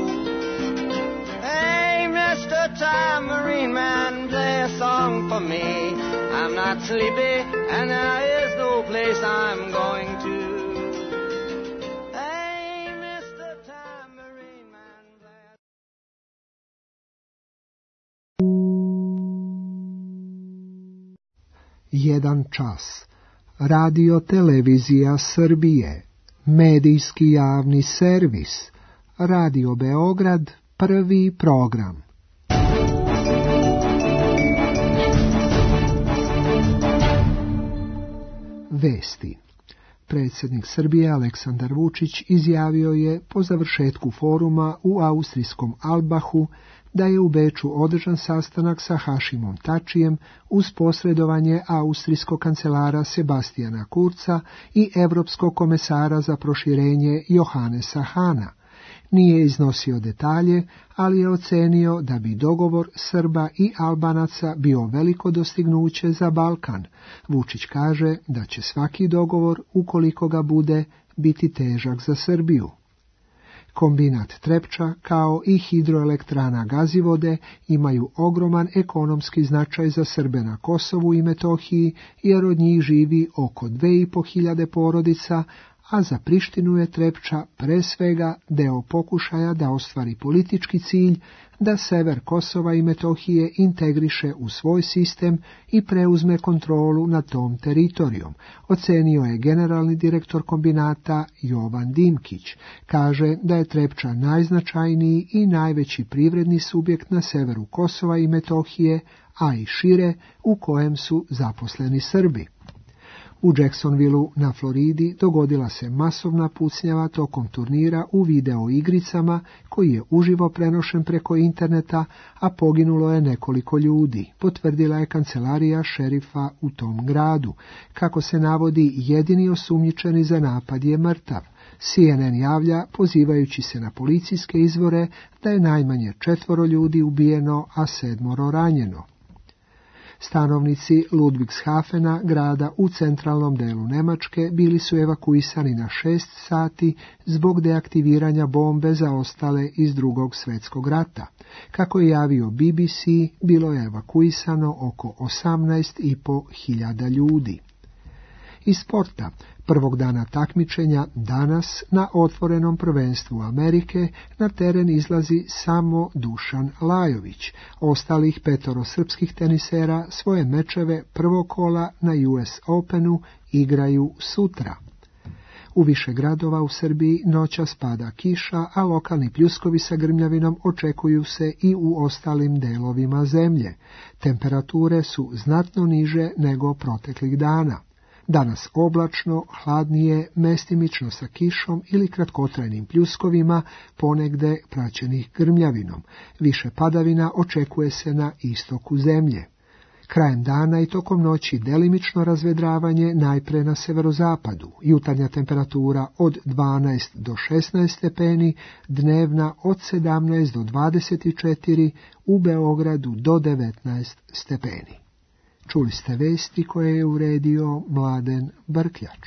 Hey, Mister Tambourine Man, play a song for me. I'm not sleepy and there is no place I'm going to. Hey, Mister Tambourine Man, play a... Jedan čas. Radio Televizija Srbije. Medijski javni servis. Radio Beograd. Prvi program. Vesti. Predsjednik Srbije Aleksandar Vučić izjavio je po završetku foruma u austrijskom Albahu da je u Beču održan sastanak sa Hašimom Tačijem uz posredovanje austrijskog kancelara Sebastijana Kurca i evropskog komesara za proširenje Johanesa Hana. Nije iznosio detalje, ali je ocenio da bi dogovor Srba i Albanaca bio veliko dostignuće za Balkan. Vučić kaže da će svaki dogovor, ukoliko ga bude, biti težak za Srbiju. Kombinat Trepča, kao i hidroelektrana Gazivode, imaju ogroman ekonomski značaj za Srbe na Kosovu i Metohiji, jer od njih živi oko dve i po hiljade porodica, a za Prištinu je Trepča pre svega deo pokušaja da ostvari politički cilj da sever Kosova i Metohije integriše u svoj sistem i preuzme kontrolu nad tom teritorijom, ocenio je generalni direktor kombinata Jovan Dimkić. Kaže da je Trepča najznačajniji i najveći privredni subjekt na severu Kosova i Metohije, a i šire, u kojem su zaposleni Srbi. U Jacksonvilleu na Floridi dogodila se masovna pucnjava tokom turnira u video igricama koji je uživo prenošen preko interneta, a poginulo je nekoliko ljudi, potvrdila je kancelarija šerifa u tom gradu. Kako se navodi, jedini osumnjičeni za napad je mrtav. C N N javlja, pozivajući se na policijske izvore, da je najmanje četvoro ljudi ubijeno, a sedmoro ranjeno. Stanovnici Ludwigshafena, grada u centralnom delu Nemačke, bili su evakuisani na šest sati zbog deaktiviranja bombe zaostale iz Drugog svjetskog rata. Kako je javio B B C, bilo je evakuisano oko osamnaest i po hiljada ljudi. Iz sporta, prvog dana takmičenja danas na otvorenom prvenstvu Amerike na teren izlazi samo Dušan Lajović. Ostalih petoro srpskih tenisera svoje mečeve prvog kola na U S Openu igraju sutra. U više gradova u Srbiji noćas pada kiša, a lokalni pljuskovi sa grmljavinom očekuju se i u ostalim delovima zemlje. Temperature su znatno niže nego proteklih dana. Danas oblačno, hladnije, mestimično sa kišom ili kratkotrajnim pljuskovima, ponegde praćenih grmljavinom. Više padavina očekuje se na istoku zemlje. Krajem dana i tokom noći delimično razvedravanje najpre na severozapadu. Jutarnja temperatura od dvanaest do šesnaest stepeni, dnevna od sedamnaest do dvadeset četiri, u Beogradu do devetnaest stepeni. Čuli ste vesti koje je uredio Mladen Brkljač.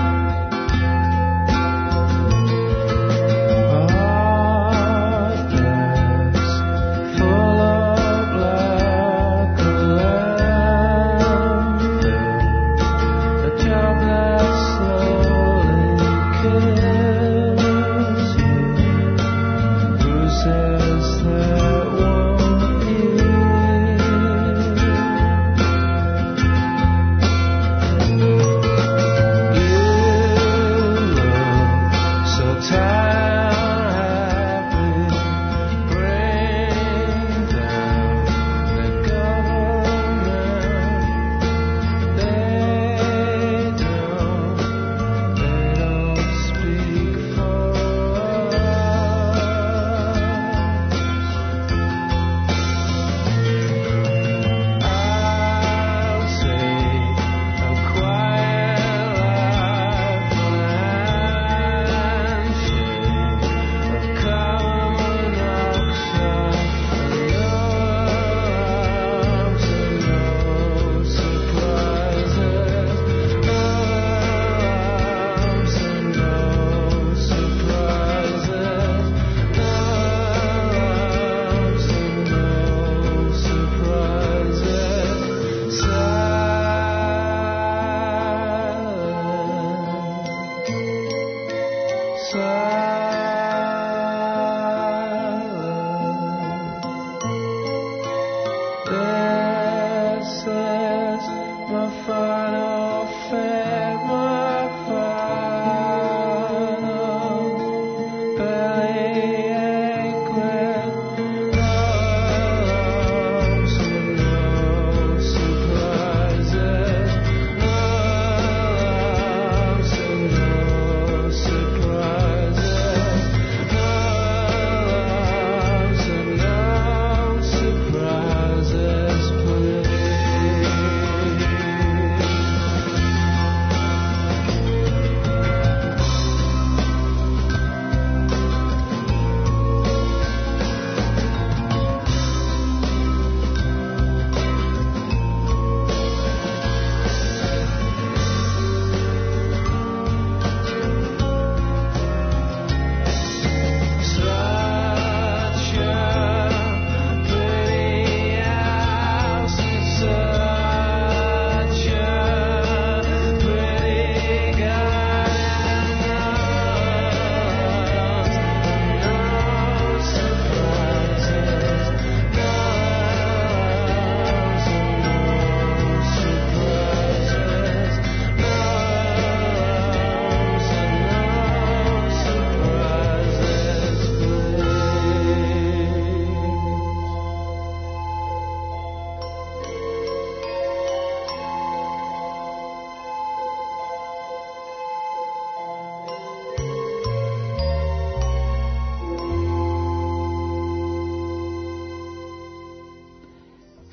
After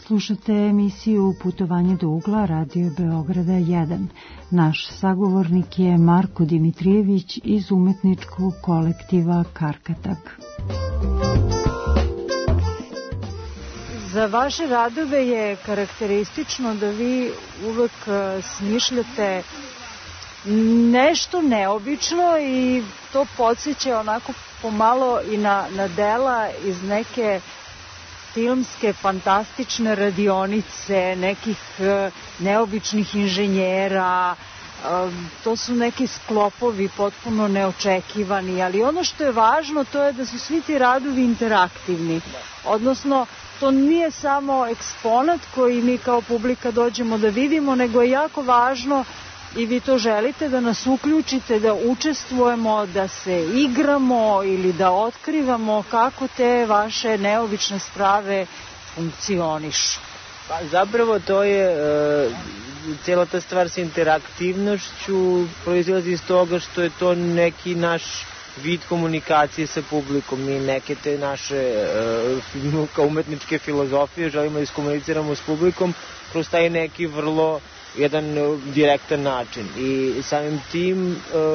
Slušate emisiju Putovanje do ugla Radio Beograda jedan. Naš sagovornik je Marko Dimitrijević iz umetničkog kolektiva Karkatag. Za vaše radove je karakteristično da vi uvek smišljate nešto neobično i to podsjeća onako pomalo i na, na dela iz neke filmske, fantastične radionice, nekih uh, neobičnih inženjera, uh, to su neki sklopovi potpuno neočekivani, ali ono što je važno to je da su svi ti radovi interaktivni, odnosno to nije samo eksponat koji mi kao publika dođemo da vidimo, nego je jako važno i vi to želite da nas uključite, da učestvujemo, da se igramo ili da otkrivamo kako te vaše neobične sprave funkcionišu. Pa zapravo to je, e, cijela ta stvar sa interaktivnošću proizilazi iz toga što je to neki naš vid komunikacije sa publikom. Mi neke te naše e, kao umetničke filozofije želimo da iskomuniciramo s publikom kroz taj neki vrlo jedan direktan način i samim tim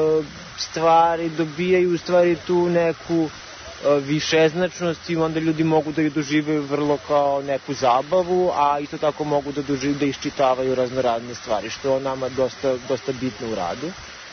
stvari dobijaju u stvari tu neku višeznačnost i onda ljudi mogu da ju dožive vrlo kao neku zabavu, a isto tako mogu da dožive da iščitavaju raznorazne stvari, što je nama dosta, dosta bitno u radu.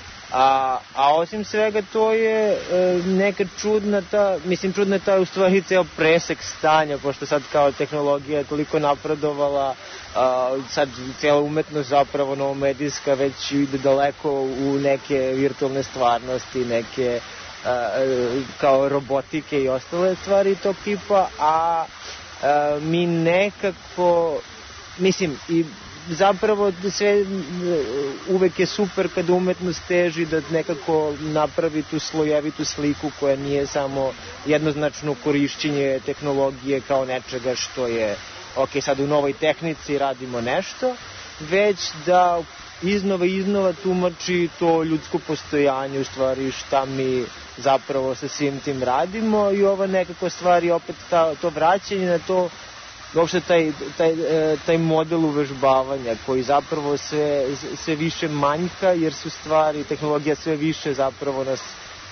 A, a osim svega to je e, neka čudna ta, mislim čudna ta u stvari ceo presek stanja, pošto sad kao tehnologija je toliko napredovala, a, sad cijela umetnost zapravo novomedijska već ide daleko u neke virtualne stvarnosti, neke a, kao robotike i ostale stvari tog tipa, a, a mi nekako, mislim i zapravo sve uvek je super kada umetnost teži da nekako napravi tu slojevitu sliku koja nije samo jednoznačno korišćenje tehnologije kao nečega što je ok, sad u novoj tehnici radimo nešto, već da iznova i iznova tumači to ljudsko postojanje, u stvari šta mi zapravo sa svim tim radimo i ova nekako stvari opet ta, to vraćanje na to uopšte taj, taj, taj model uvežbavanja koji zapravo sve, sve više manjka jer su stvari, tehnologija sve više zapravo nas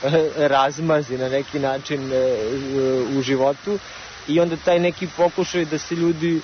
razmazi na neki način u životu i onda taj neki pokušaj da se ljudi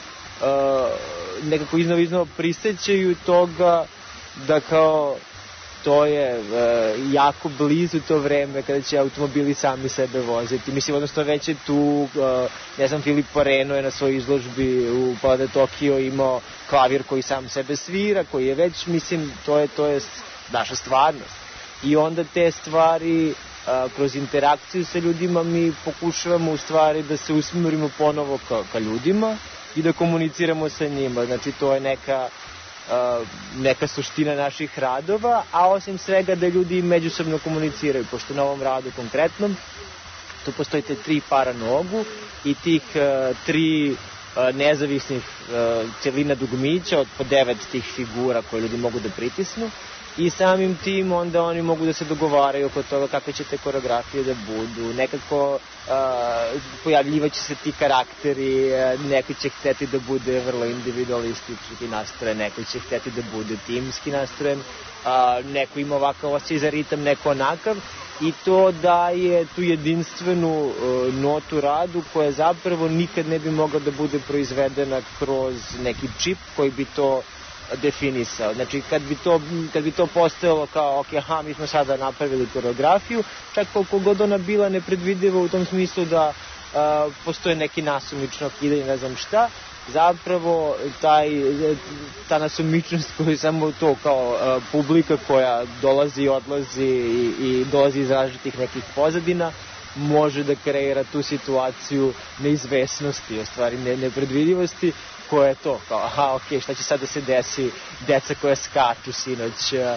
nekako iznova iznova prisećaju toga da kao to je e, jako blizu to vreme kada će automobili sami sebe voziti. Mislim, odnosno već je tu, e, ne znam, Filip Poreno je na svojoj izložbi u Palade Tokio imao klavir koji sam sebe svira, koji je već, mislim, to je, to je naša stvarnost. I onda te stvari, e, kroz interakciju sa ljudima mi pokušavamo u stvari da se usmjerimo ponovo ka, ka ljudima i da komuniciramo sa njima. Znači, to je neka Uh, neka suština naših radova, a osim svega da ljudi međusobno komuniciraju, pošto na ovom radu konkretnom tu postoji te tri para nogu i tih uh, tri uh, nezavisnih uh, celina dugmića od po devet tih figura koje ljudi mogu da pritisnu i samim tim onda oni mogu da se dogovaraju oko toga kakve će te koreografije da budu, nekako uh, pojavljivaće se ti karakteri, uh, neko će hteti da bude vrlo individualistički nastrojen, neko će hteti da bude timski nastrojen, uh, neko ima ovakav osjećaj za ritam, neko onakav i to daje tu jedinstvenu uh, notu radu koja zapravo nikad ne bi mogla da bude proizvedena kroz neki čip koji bi to definisao. Znači, kad bi to, kad bi to postojalo kao, ok, aha, mi smo sada napravili koreografiju, čak koliko god ona bila nepredvidiva u tom smislu da a, postoje neki nasumično kidanje, ne znam šta, zapravo taj, ta nasumičnost koja je samo to kao a, publika koja dolazi i odlazi i, i dolazi iz različitih nekih pozadina, može da kreira tu situaciju neizvesnosti, u stvari ne, nepredvidivosti, koja je to, kao, aha, ok, šta će sad da se desi, deca koja skaču sinoć, uh,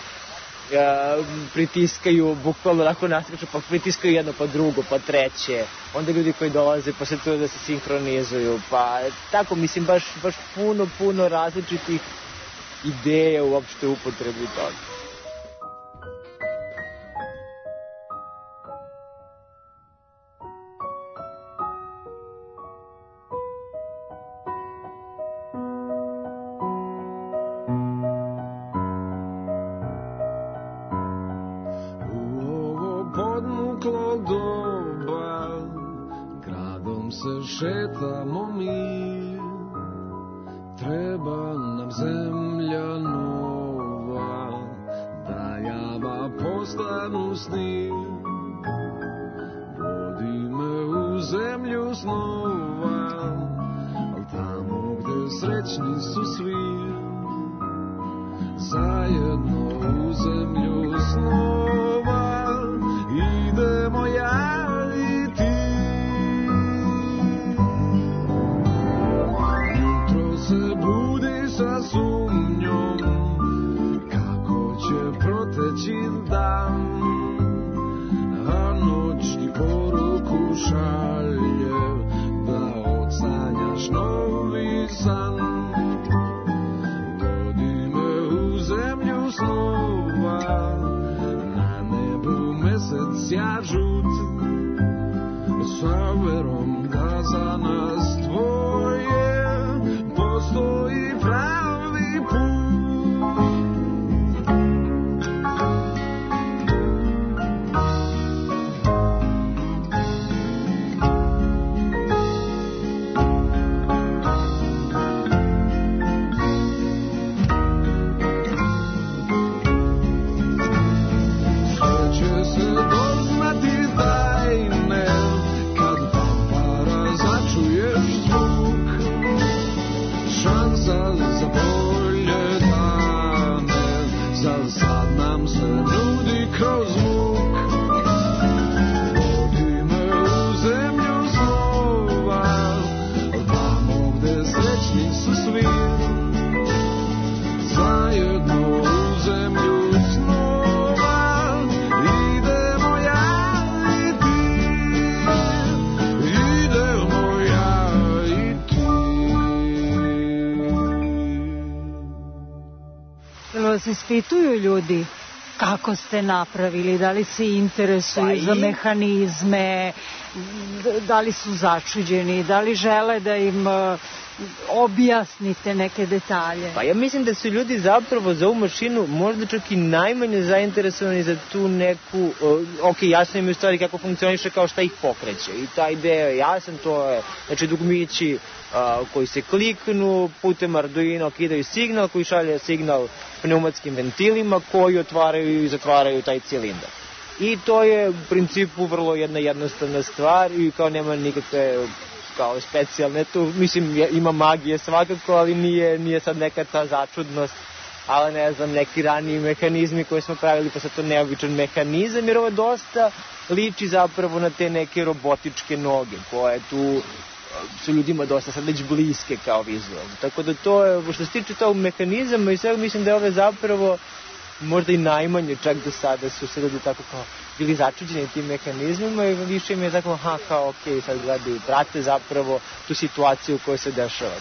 uh, pritiskaju, bukvalno onako naskaču, pa pritiskaju jedno pa drugo, pa treće, onda ljudi koji dolaze posle toga da se sinhronizuju, pa tako, mislim, baš, baš puno, puno različitih ideja uopšte u upotrebi toga. se šetamo mi, treba nam zemlja nova, da java postanu sni. Vodi me u zemlju snova, al tamo gde srećni su svi, zajedno u zemlju snova idemo ja i ti. Jutro se budi sa sumnjom kako će proteći dan, a noć ti poruku šalje da odsanjaš novi san. Snova, na nebu mesec ja žut, sa verom da za nas tvoje postoji pravi put. Se ispituju ljudi kako ste napravili, da li se interesuju pa za mehanizme, da li su začuđeni, da li žele da im objasnite neke detalje. Pa ja mislim da su ljudi zapravo za ovu mašinu možda čak i najmanje zainteresovani za tu neku, uh, ok, jasno im je u stvari kako funkcioniše, kao šta ih pokreće. I ta ideja je jasan, to je, znači, dugmići uh, koji se kliknu, putem Arduino kidaju signal koji šalje signal pneumatskim ventilima koji otvaraju i zatvaraju taj cilindar. I to je u principu vrlo jedna jednostavna stvar i kao nema nikakve kao specijalne, tu mislim ima magije svakako, ali nije, nije sad neka ta začudnost, ali ne znam, neki raniji mehanizmi koje smo pravili, pa sad to neobičan mehanizam, jer ovo dosta liči zapravo na te neke robotičke noge, koje tu su ljudima dosta sad već bliske kao vizualno. Tako da to je, što se tiče tog mehanizama i sve, mislim da je ove zapravo možda i najmanje čak do sada su se ljudi tako kao bili začuđeni tim mehanizmima i više im je tako, aha, kao, okej, okay, sad gledaju, prate zapravo tu situaciju u kojoj se dešava.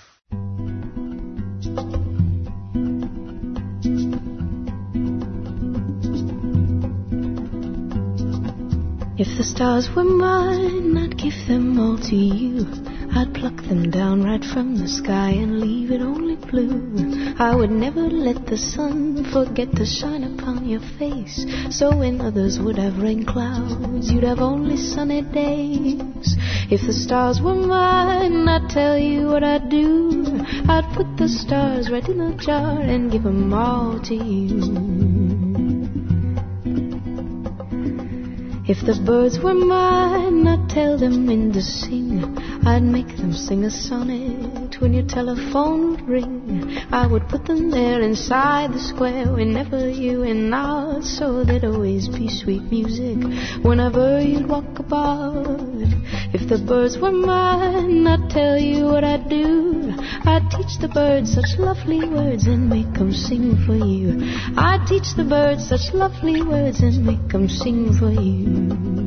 If the stars were mine, I'd give them all to you. I'd pluck them down right from the sky and leave it only blue. I would never let the sun forget to shine upon your face. So when others would have rain clouds, you'd have only sunny days. If the stars were mine, I'd tell you what I'd do. I'd put the stars right in a jar and give them all to you. If the birds were mine, I'd tell them when to sing. I'd make them sing a sonnet when your telephone would ring. I would put them there inside the square whenever you went out, so there'd always be sweet music whenever you'd walk about. If the birds were mine, I'd tell you what I'd do. I'd teach the birds such lovely words and make them sing for you. I'd teach the birds such lovely words and make them sing for you.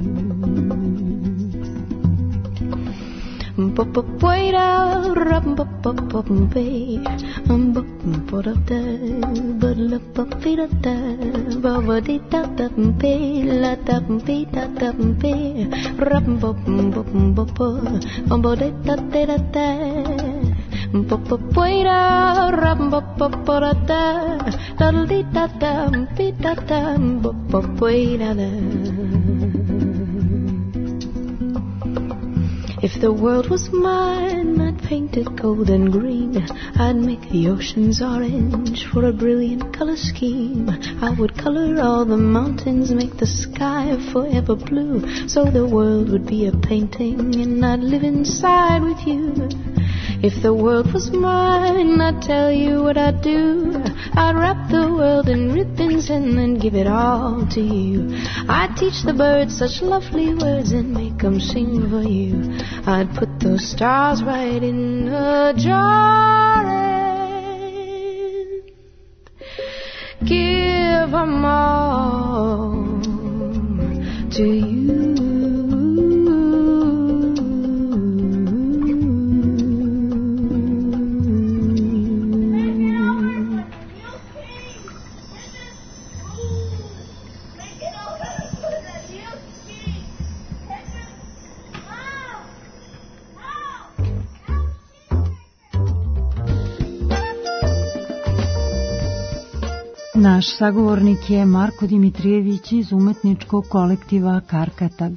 Wait out, rum bop bop bop bay, um bop bop up da, but la bop feet up da, bop di da da bay, la da bay da da bay, rum bop bop bop, um bop di da da da. Bop bop wait out, rum bop bop da da, da di da da bay da da, bop bop wait out. If the world was mine, I'd paint it gold and green. I'd make the oceans orange for a brilliant color scheme. I would color all the mountains, make the sky forever blue, so the world would be a painting and I'd live inside with you. If the world was mine, I'd tell you what I'd do. I'd wrap the world in ribbons and then give it all to you. I'd teach the birds such lovely words and make them sing for you. I'd put those stars right in a jar and give them all to you. Naš sagovornik je Marko Dimitrijević iz umetničkog kolektiva Karkatag.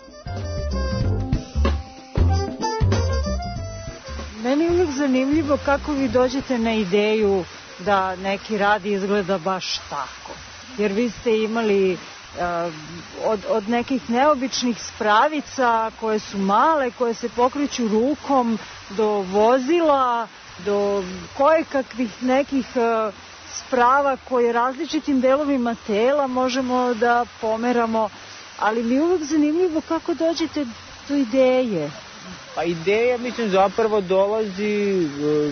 Meni je uvijek zanimljivo kako vi dođete na ideju da neki rad izgleda baš tako. Jer vi ste imali uh, od, od nekih neobičnih spravica koje su male, koje se pokreću rukom, do vozila, do kojekakvih nekih uh, sprava koje različitim delovima tela možemo da pomeramo, ali mi je uvijek zanimljivo kako dođete do ideje. Pa ideja, mislim, zapravo dolazi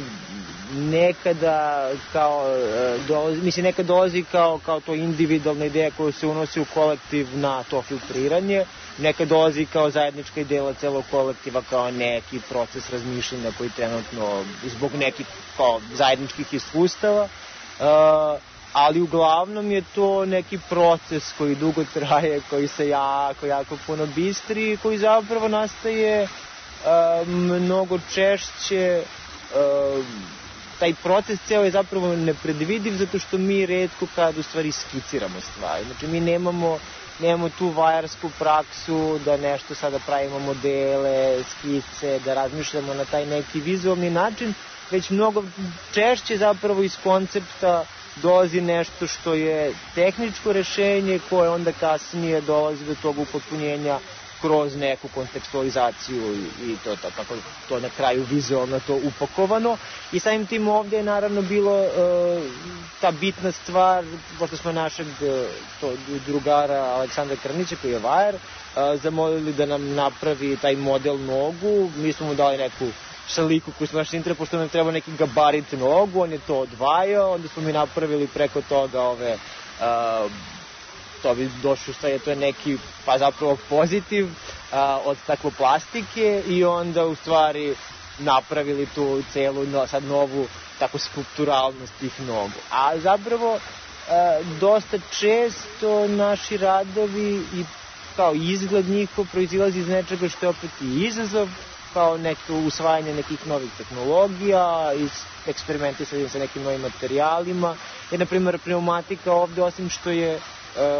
nekada kao, dolazi, mislim, nekada dolazi kao, kao to individualna ideja koja se unosi u kolektiv na to filtriranje, nekad dolazi kao zajednička ideja celog kolektiva, kao neki proces razmišljanja koji trenutno, zbog nekih kao zajedničkih iskustava, Uh, ali uglavnom je to neki proces koji dugo traje, koji se jako, jako puno bistri, koji zapravo nastaje uh, mnogo češće. Uh, taj proces ceo je zapravo nepredvidiv zato što mi retko kad u stvari skiciramo stvari. Znači mi nemamo, nemamo tu vajarsku praksu da nešto sada pravimo modele, skice, da razmišljamo na taj neki vizualni način, već mnogo češće zapravo iz koncepta dolazi nešto što je tehničko rešenje koje onda kasnije dolazi do tog upotpunjenja kroz neku kontekstualizaciju i, i to, to, kako to na kraju vizualno to upakovano. I samim tim ovdje je naravno bilo e, ta bitna stvar, pošto smo našeg to, drugara Aleksandra Krnića koji je vajar, e, zamolili da nam napravi taj model nogu, mi smo mu dali neku šaliku koju smo našli internet, pošto nam treba neki gabarit nogu, on je to odvajao, onda smo mi napravili preko toga ove, uh, to bi došlo šta je, to je neki, pa zapravo pozitiv uh, od stakloplastike i onda u stvari napravili tu celu, no, sad novu tako skulpturalnost tih nogu. A zapravo uh, dosta često naši radovi i kao izgled njihov proizilazi iz nečega što je opet i izazov, kao neko usvajanje nekih novih tehnologija, eksperimentisanje sa nekim novim materijalima. Jer, na primjer, pneumatika ovde, osim što je e,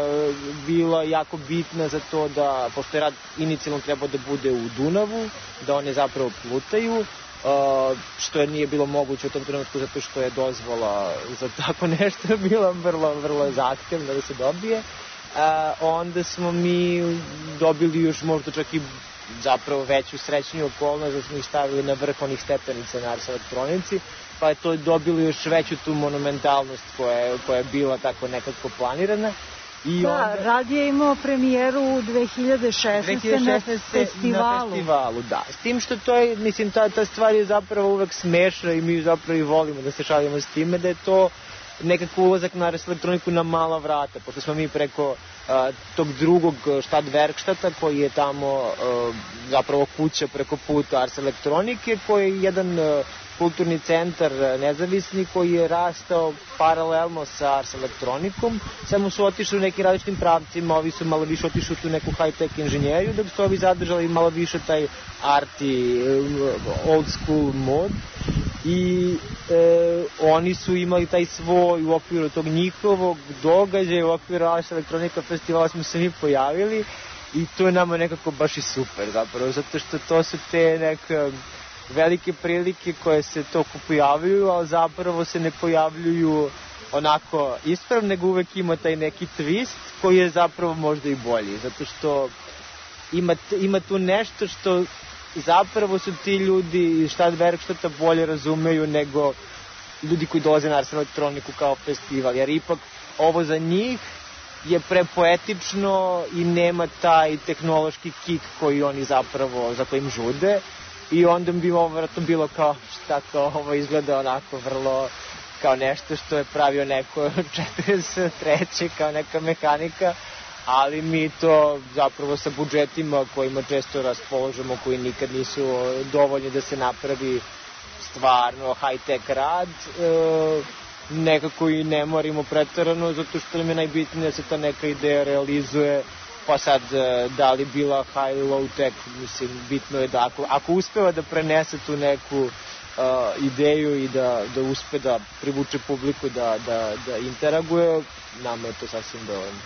bila jako bitna za to da, pošto je rad inicijalno trebao da bude u Dunavu, da one zapravo plutaju, e, što je nije bilo moguće u tom trenutku zato što je dozvola za tako nešto bila vrlo, vrlo zahtevna da se dobije. E, onda smo mi dobili još možda čak i zapravo veću srećniju okolnost da smo ih stavili na vrh onih stepenica na Ars Elektronici, pa je to dobilo još veću tu monumentalnost koja je, koja je bila tako nekako planirana. I da, onda, rad je imao premijeru u dve hiljade šesnaeste. na festivalu. Na festivalu, da. S tim što to je, mislim, ta, ta stvar je zapravo uvek smešna i mi zapravo i volimo da se šalimo s time, da je to nekako ulazak na Ars Elektroniku na mala vrata, pošto smo mi preko a, tog drugog štad verkštata koji je tamo a, zapravo kuća preko puta Ars Elektronike, koji je jedan a, kulturni centar nezavisni koji je rastao paralelno sa Ars Elektronikom, samo su otišli u nekim različitim pravcima, ovi su malo više otišli u tu neku high-tech inženjeriju, dok su ovi zadržali malo više taj arti, old school mod. I e, oni su imali taj svoj u okviru tog njihovog događaja, u okviru Ars Elektronika festivala smo se mi pojavili i to je nama nekako baš i super zapravo, zato što to su te neke velike prilike koje se toliko pojavljuju, ali zapravo se ne pojavljuju onako ispravno, nego uvek ima taj neki twist koji je zapravo možda i bolji, zato što ima, ima tu nešto što zapravo su ti ljudi šta verk što to bolje razumeju nego ljudi koji dolaze na Arsenu elektroniku kao festival, jer ipak ovo za njih je prepoetično i nema taj tehnološki kik koji oni zapravo, za kojim žude, i onda bi ovo vratno bilo kao šta to, ovo izgleda onako vrlo kao nešto što je pravio neko četrdeset treće kao neka mehanika, ali mi to zapravo sa budžetima kojima često raspoložemo, koji nikad nisu dovoljni da se napravi stvarno high-tech rad, e, nekako i ne moramo pretarano, zato što nam je najbitnije da se ta neka ideja realizuje, pa sad da li bila high ili low tech, mislim, bitno je da ako, ako uspeva da prenese tu neku uh, ideju i da, da uspe da privuče publiku, da, da, da interaguje, nama je to sasvim dovoljno.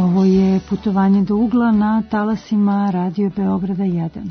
Ovo je putovanje do ugla na talasima Radio Beograda jedan.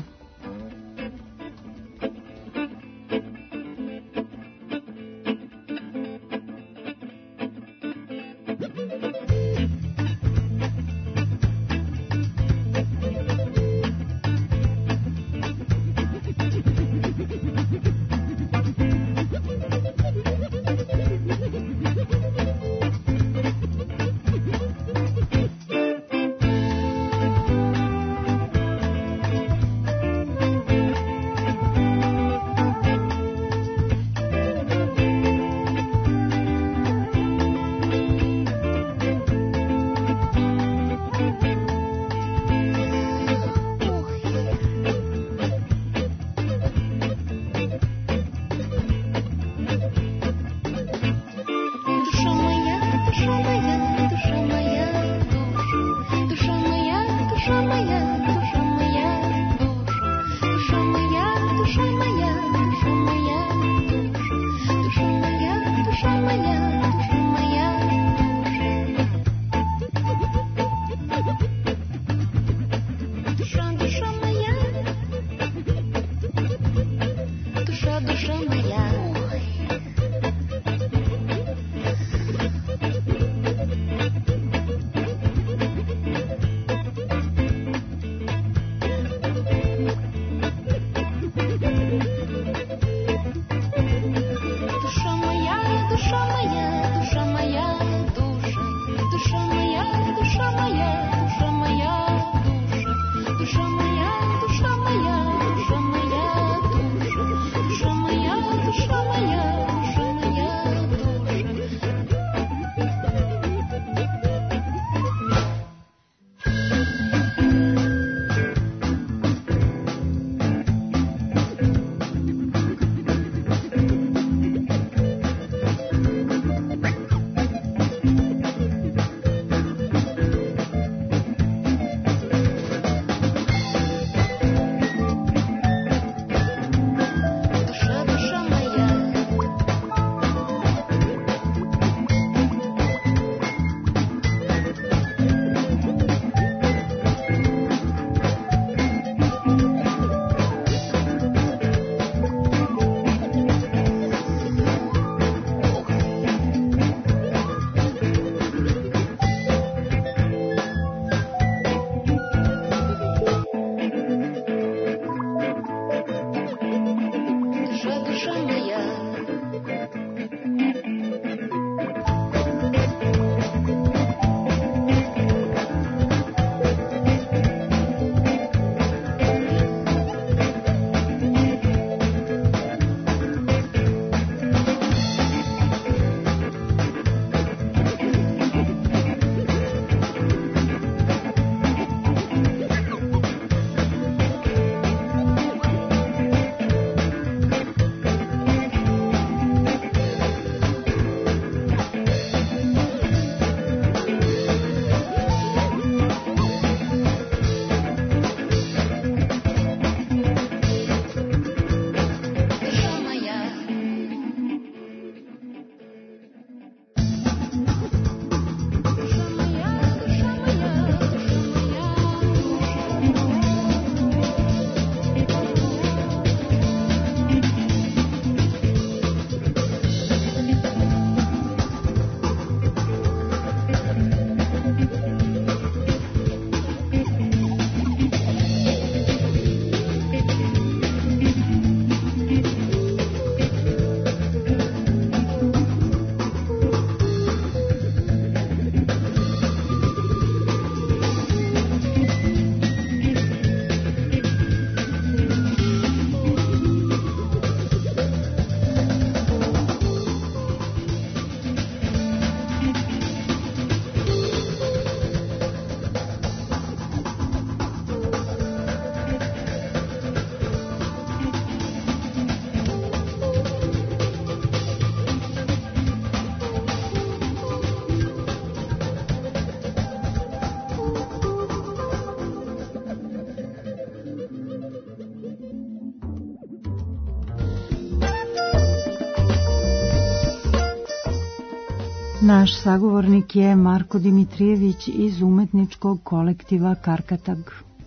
Naš sagovornik je Marko Dimitrijević iz umetničkog kolektiva Karkatag.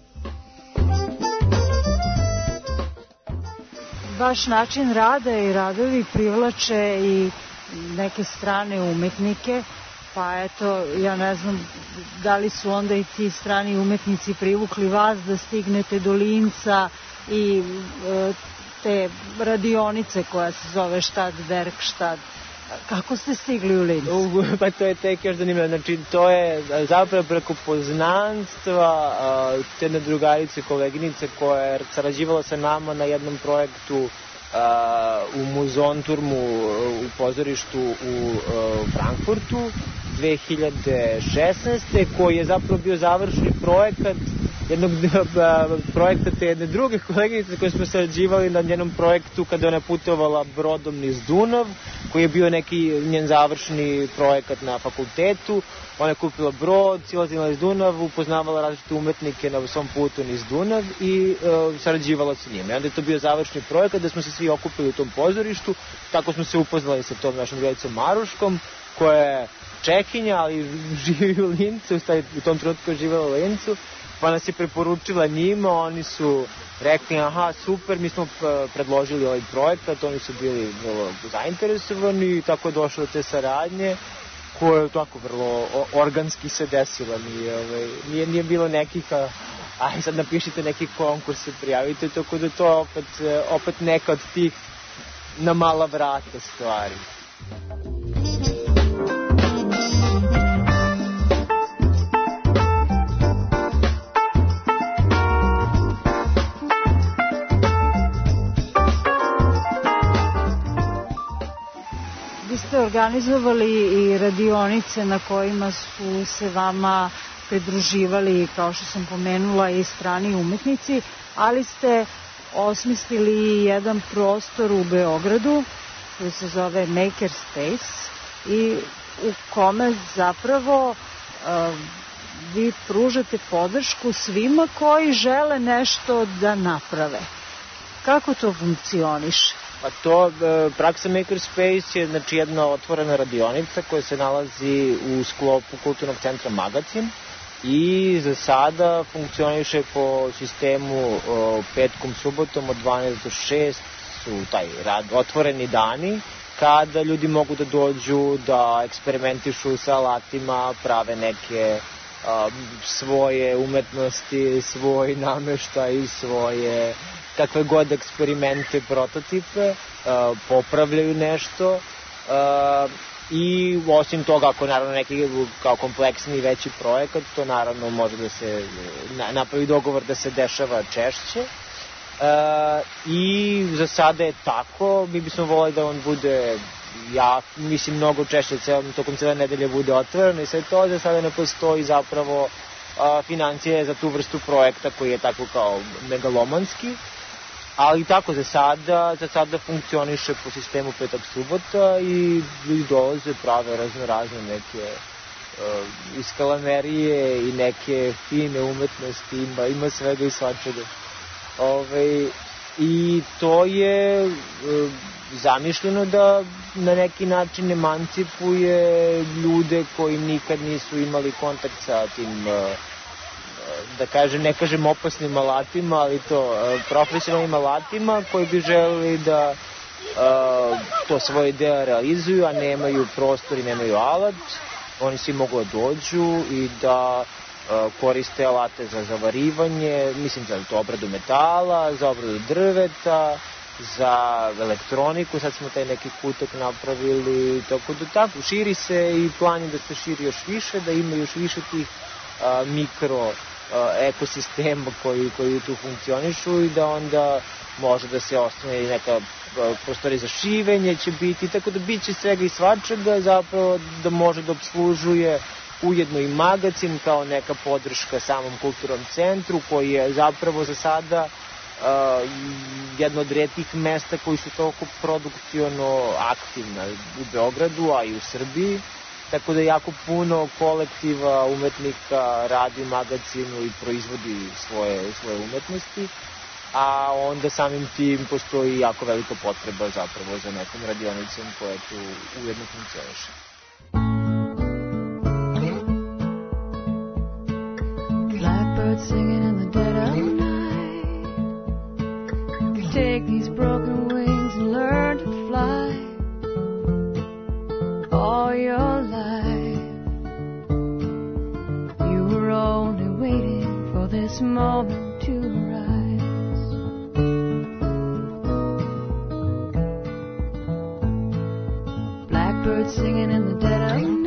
Vaš način rada i radovi privlače i neke strane umetnike, pa eto, ja ne znam da li su onda i ti strani umetnici privukli vas da stignete do Linca i e, te radionice koja se zove Štad Werkstatt. Kako ste stigli u Linz? Uh, pa to je tek još zanimljivo. Znači, to je zapravo preko poznanstva uh, te jedne drugarice, koleginice koja je sarađivala sa nama na jednom projektu uh, u Muzonturmu u pozorištu u uh, Frankfurtu dve hiljade šesnaeste koji je zapravo bio završni projekat jednog projekta te jedne druge koleginice koje smo sarađivali na njenom projektu kada ona putovala brodom niz Dunav, koji je bio neki njen završni projekat na fakultetu. Ona je kupila brod, silazila iz Dunav, upoznavala različite umetnike na svom putu niz Dunav i uh, sarađivala sa njima. I onda je to bio završni projekat da smo se svi okupili u tom pozorištu. Tako smo se upoznali sa tom našom drugaricom Maruškom, koja je Čehinja, ali živi u Lincu, u tom trenutku je živela u Lincu. Pa nas je preporučila njima, oni su rekli, aha, super, mi smo predložili ovaj projekat, oni su bili vrlo zainteresovani i tako je došlo do te saradnje, koje je tako vrlo organski se desila, nije, ovaj, nije, nije bilo nekih, aj sad napišite neki konkurs, se prijavite, tako da to opet, opet neka od tih na mala vrata stvari. Ste organizovali i radionice na kojima su se vama pridruživali, kao što sam pomenula, i strani umetnici, ali ste osmislili jedan prostor u Beogradu koji se zove Maker Space i u kome zapravo uh, vi pružate podršku svima koji žele nešto da naprave. Kako to funkcioniše? Pa to, praksa Makerspace je znači jedna otvorena radionica koja se nalazi u sklopu Kulturnog centra Magacin i za sada funkcioniše po sistemu o, petkom, subotom od dvanaest do šest su taj rad, otvoreni dani kada ljudi mogu da dođu da eksperimentišu sa alatima, prave neke a, svoje umetnosti, svoj nameštaj, svoje kakve god eksperimente, prototipe, uh, popravljaju nešto uh, i osim toga, ako naravno neki kao kompleksni i veći projekat, to naravno može da se na, napravi dogovor da se dešava češće uh, i za sada je tako. Mi bismo volili da on bude, ja mislim, mnogo češće, cel, tokom cijele nedelje bude otvoreno i sve to. Za sada ne postoji zapravo uh, financije za tu vrstu projekta koji je tako kao megalomanski. Ali tako za sada, za sada funkcioniše po sistemu petak subota i ljudi dolaze, prave razno razne neke uh, iskalamerije i neke fine umetnosti, ima, ima svega i svačega. Ove, I to je uh, zamišljeno da na neki način emancipuje ljude koji nikad nisu imali kontakt sa tim uh, da kažem, ne kažem opasnim alatima, ali to profesionalnim alatima koji bi želeli da uh, to svoje ideje realizuju, a nemaju prostor i nemaju alat. Oni svi mogu da dođu i da uh, koriste alate za zavarivanje, mislim za obradu metala, za obradu drveta, za elektroniku, sad smo taj neki kutak napravili, tako da tako, širi se i plan je da se širi još više, da ima još više tih uh, mikro ekosistema koji, koji tu funkcionišu i da onda može da se osnuje i neka prostori za šivenje će biti, tako da bit će svega i svačega, zapravo da može da obslužuje ujedno i magacin kao neka podrška samom kulturnom centru koji je zapravo za sada uh, jedno od retkih mesta koji su toliko produkciono aktivna u Beogradu, a i u Srbiji. Tako da jako puno kolektiva umetnika radi u magacinu i proizvodi svoje, svoje umetnosti, a onda samim tim postoji jako velika potreba zapravo za nekom radionicom koja tu ujedno funkcioniše. Blackbird singing in the dead of night. Take these broken wings and learn to fly. All your life you were only waiting for this moment to rise. Blackbird singing in the dead of night.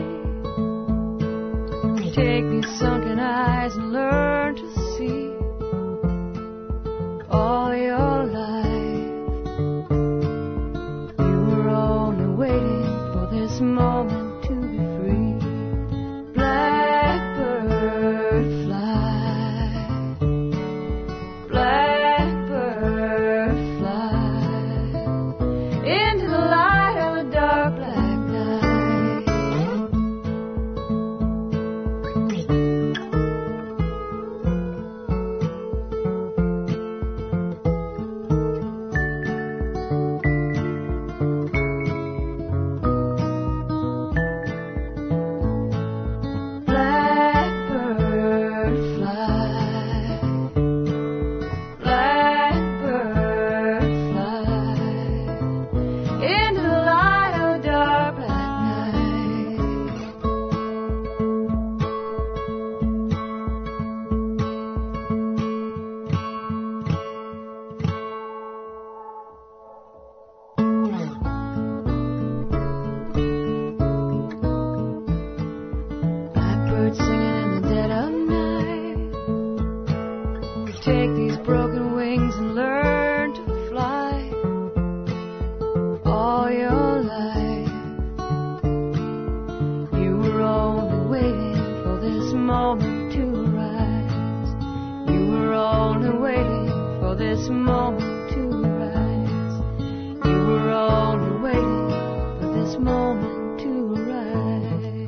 Take these sunken eyes and learn to see. All your life you were only waiting for this moment to be free. Blackbird fly, blackbird fly into the light of the dark black night. Blackbird fly, blackbird fly into the light of the dark black night. Blackbird singing in the dead of night. Take these broken wings and learn to fly. All your life you were only waiting for this moment to rise. You were only waiting for this moment to rise. You were only waiting for this moment to rise.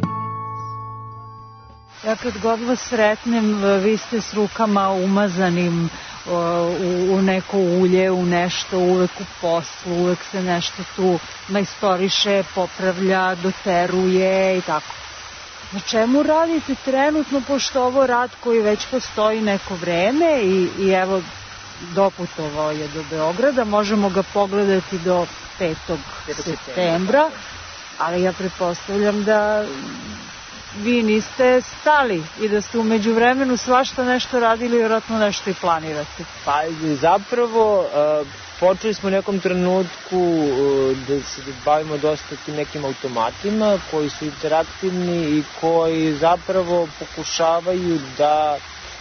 Ja kad god vas sretnem, vi ste s rukama umazanim o, u, u neko ulje, u nešto, uvek u poslu, uvek se nešto tu majstoriše, popravlja, doteruje i tako. Na čemu radite trenutno, pošto ovo rad koji već postoji neko vreme i, i evo doputovao je do Beograda, možemo ga pogledati do petog septembra, ali ja pretpostavljam da vi niste stali i da ste u međuvremenu svašta nešto radili, vjerojatno nešto i planirate. Pa zapravo uh, počeli smo u nekom trenutku uh, da se bavimo dosta tim nekim automatima koji su interaktivni i koji zapravo pokušavaju da uh,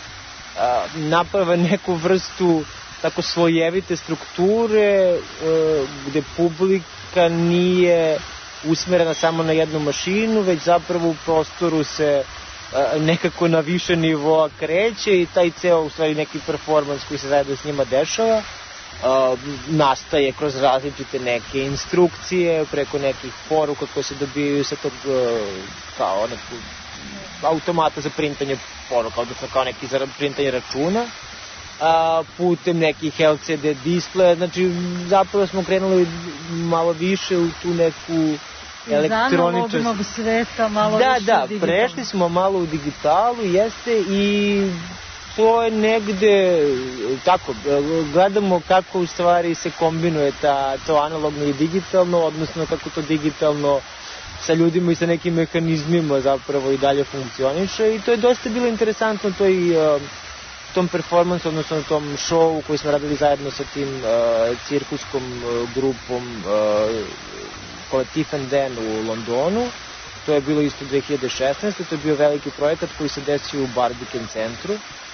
naprave neku vrstu tako slojevite strukture uh, gde publika nije usmerena samo na jednu mašinu, već zapravo u prostoru se a, nekako na više nivoa kreće i taj ceo u stvari neki performans koji se zajedno s njima dešava a, nastaje kroz različite neke instrukcije, preko nekih poruka koje se dobijaju sa tog a, kao nekog automata za printanje poruka, odnosno kao neki za printanje računa, a, putem nekih L C D displeja. Znači zapravo smo krenuli malo više u tu neku elektroničnu... Iz analognog sveta, malo da, više da, u digitalu. prešli smo malo u digitalu, jeste, i to je negde tako, gledamo kako u stvari se kombinuje ta, to analogno i digitalno, odnosno kako to digitalno sa ljudima i sa nekim mehanizmima zapravo i dalje funkcioniše, i to je dosta bilo interesantno, to i uh, tom performansu, odnosno tom šovu koji smo radili zajedno sa tim uh, cirkuskom uh, grupom uh, koja je Tiff and Dan u Londonu. To je bilo isto dve hiljade šesnaeste. To je bio veliki projekat koji se desio u Barbican centru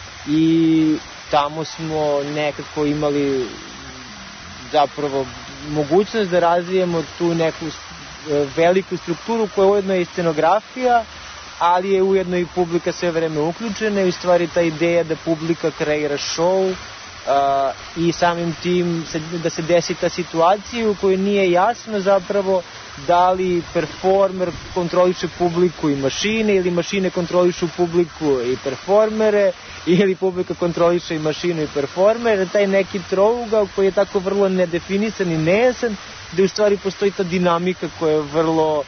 i tamo smo nekako imali zapravo mogućnost da razvijemo tu neku veliku strukturu koja ujedno je i scenografija, ali je ujedno i publika sve vreme uključena i u stvari ta ideja da publika kreira show uh, i samim tim se, da se desi ta situacija u kojoj nije jasno zapravo da li performer kontroliše publiku i mašine ili mašine kontrolišu publiku i performere ili publika kontroliše i mašinu i performere, taj neki trougao koji je tako vrlo nedefinisan i nejasan, gde u stvari postoji ta dinamika koja je vrlo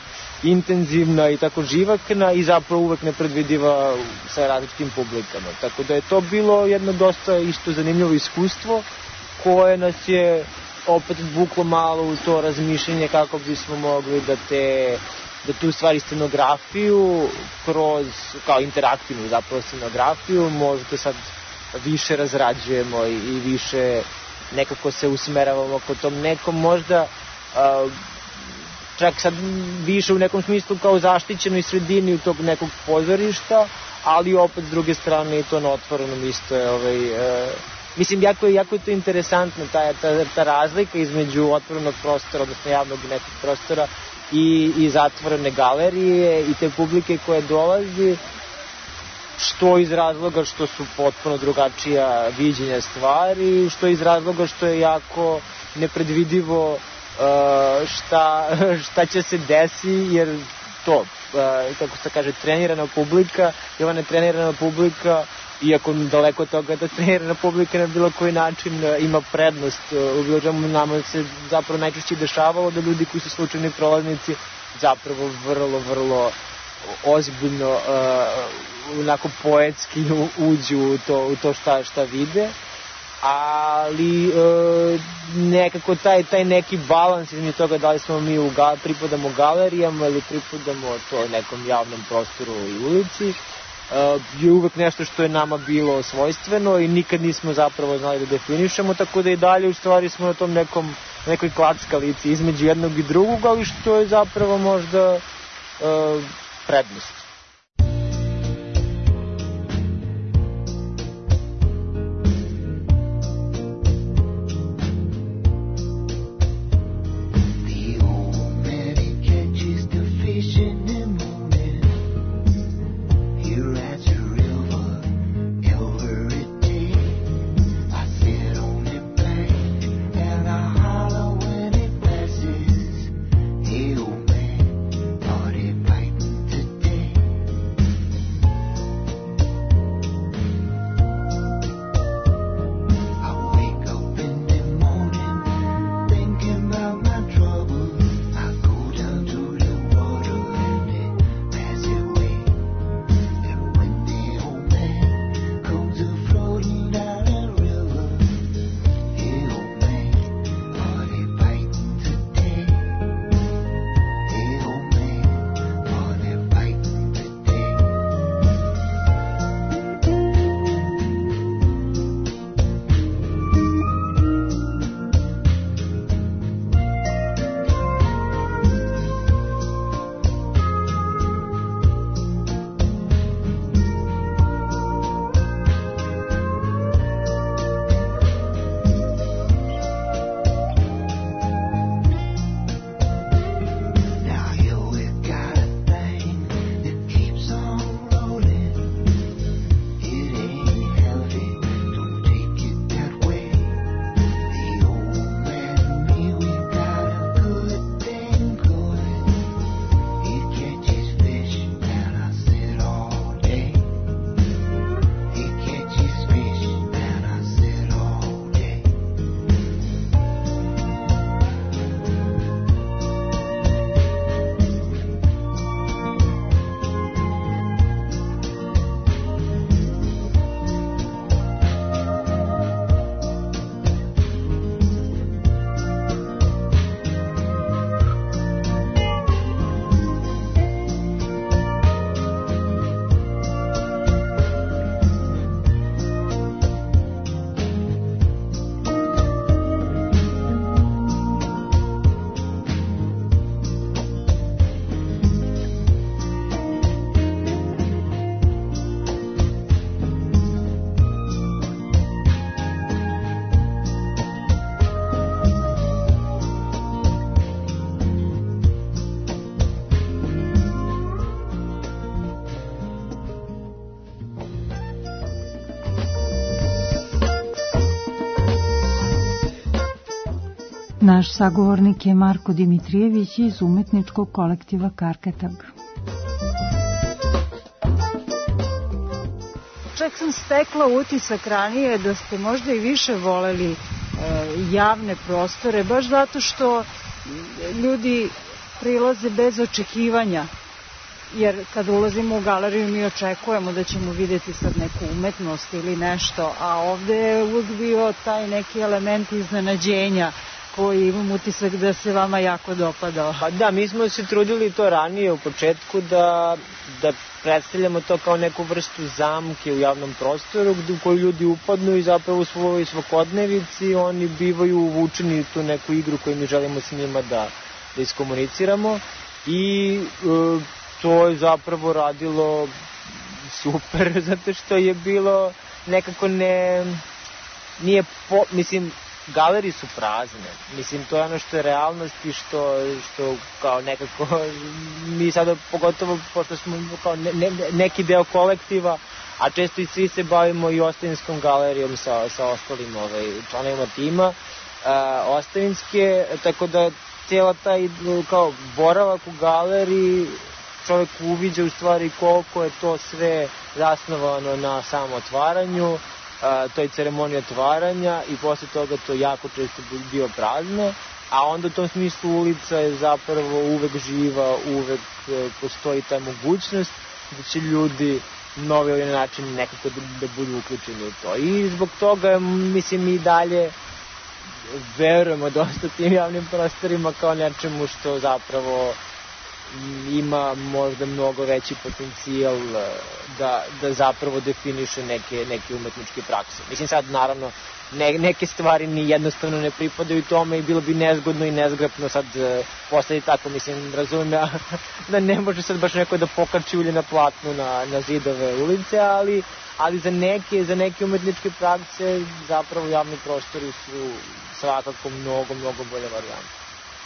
intenzivna i tako živakna i zapravo uvek nepredvidiva sa različitim publikama. Tako da je to bilo jedno dosta isto zanimljivo iskustvo koje nas je opet vuklo malo u to razmišljanje kako bismo mogli da te da tu stvari scenografiju kroz, kao interaktivnu zapravo scenografiju, možda sad više razrađujemo i, i više nekako se usmeravamo kod tom nekom možda uh, čak sad više u nekom smislu kao zaštićenoj sredini u tog nekog pozorišta, ali opet s druge strane i to na otvorenom isto je ovaj, uh, mislim, jako je, jako je to interesantno, ta, ta, ta razlika između otvorenog prostora, odnosno javnog nekog prostora i, i zatvorene galerije i te publike koje dolazi, što iz razloga što su potpuno drugačija viđenja stvari, što iz razloga što je jako nepredvidivo uh, šta, šta će se desi, jer to, uh, kako se kaže, trenirana publika, i ona trenirana publika, iako daleko od toga da trenirana publika na bilo koji način ima prednost u bilo čemu, nama se zapravo najčešće dešavalo da ljudi koji su slučajni prolaznici zapravo vrlo, vrlo ozbiljno, uh, onako poetski uđu u to, u to šta, šta vide, ali uh, nekako taj, taj neki balans između toga da li smo mi u ga, pripadamo galerijama ili pripadamo to nekom javnom prostoru i ulici, Uh, je uvek nešto što je nama bilo svojstveno i nikad nismo zapravo znali da definišemo, tako da i dalje u stvari smo na tom nekom, nekoj klackalici između jednog i drugog, ali što je zapravo možda uh, prednost. Naš sagovornik je Marko Dimitrijević iz umetničkog kolektiva Karkatag. Čak sam stekla utisak ranije da ste možda i više voleli e, javne prostore, baš zato što ljudi prilaze bez očekivanja, jer kad ulazimo u galeriju mi očekujemo da ćemo vidjeti sad neku umetnost ili nešto, a ovde je uvijek bio taj neki element iznenađenja koji imam utisak da se vama jako dopadao. Pa da, mi smo se trudili to ranije u početku da, da predstavljamo to kao neku vrstu zamke u javnom prostoru u koju ljudi upadnu i zapravo u svojoj svakodnevici oni bivaju uvučeni u tu neku igru koju mi želimo s njima da, da iskomuniciramo i e, to je zapravo radilo super zato što je bilo nekako ne... nije po... mislim... galerije su prazne, mislim to je ono što je realnost i što, što kao nekako mi sada pogotovo pošto smo kao ne, ne, neki deo kolektiva, a često i svi se bavimo i Ostavinskom galerijom sa, sa ostalim ovaj, članovima tima uh, Ostavinske, tako da cijela taj kao boravak u galeriji čovjek uviđa u stvari koliko je to sve zasnovano na samotvaranju, Uh, toj ceremoniji otvaranja i posle toga to jako često bio prazno, a onda u tom smislu ulica je zapravo uvek živa, uvek uh, postoji ta mogućnost da će ljudi novi ovaj način nekako da, da budu uključeni u to. I zbog toga, mislim, i dalje verujemo dosta tim javnim prostorima kao nečemu što zapravo ima možda mnogo veći potencijal da, da zapravo definiše neke, neke umetničke prakse. Mislim sad naravno ne, neke stvari ni jednostavno ne pripadaju tome i bilo bi nezgodno i nezgrapno sad postaviti tako, mislim, razumijem ja da ne može sad baš neko da pokači ulje na platnu na, na zidove ulice, ali, ali za, neke, za neke umetničke prakse zapravo javni prostori su svakako mnogo, mnogo bolje varijante.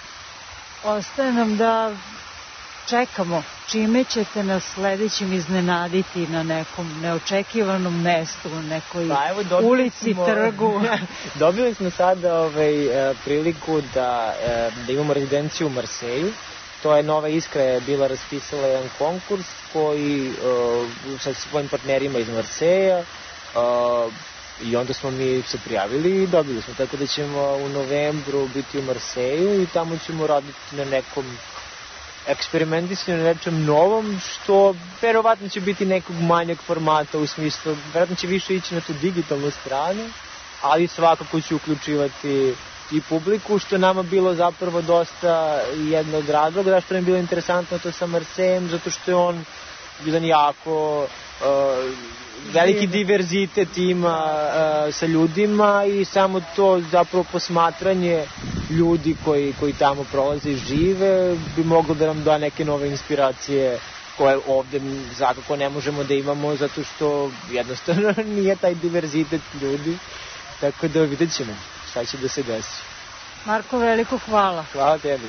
Ostaje nam da čekamo čime ćete nas sledećim iznenaditi na nekom neočekivanom mestu, u nekoj pa, evo, ulici, smo, trgu. Dobili smo sada ovaj, priliku da, da imamo rezidenciju u Marseju. To je Nova Iskra je bila raspisala jedan konkurs koji uh, sa svojim partnerima iz Marseja uh, i onda smo mi se prijavili i dobili smo. Tako da ćemo u novembru biti u Marseju i tamo ćemo raditi na nekom eksperimentisanju na nečem novom, što verovatno će biti nekog manjeg formata u smislu, verovatno će više ići na tu digitalnu stranu, ali svakako će uključivati i publiku, što nama bilo zapravo dosta jedno od razloga, da što nam je bilo interesantno to sa Marsejem, zato što je on jedan jako uh, veliki diverzitet ima uh, sa ljudima i samo to zapravo posmatranje ljudi koji, koji tamo prolaze i žive bi moglo da nam da neke nove inspiracije koje ovde svakako ne možemo da imamo zato što jednostavno nije taj diverzitet ljudi, tako da vidjet ćemo šta će da se desi. Marko, veliko hvala. Hvala tebi.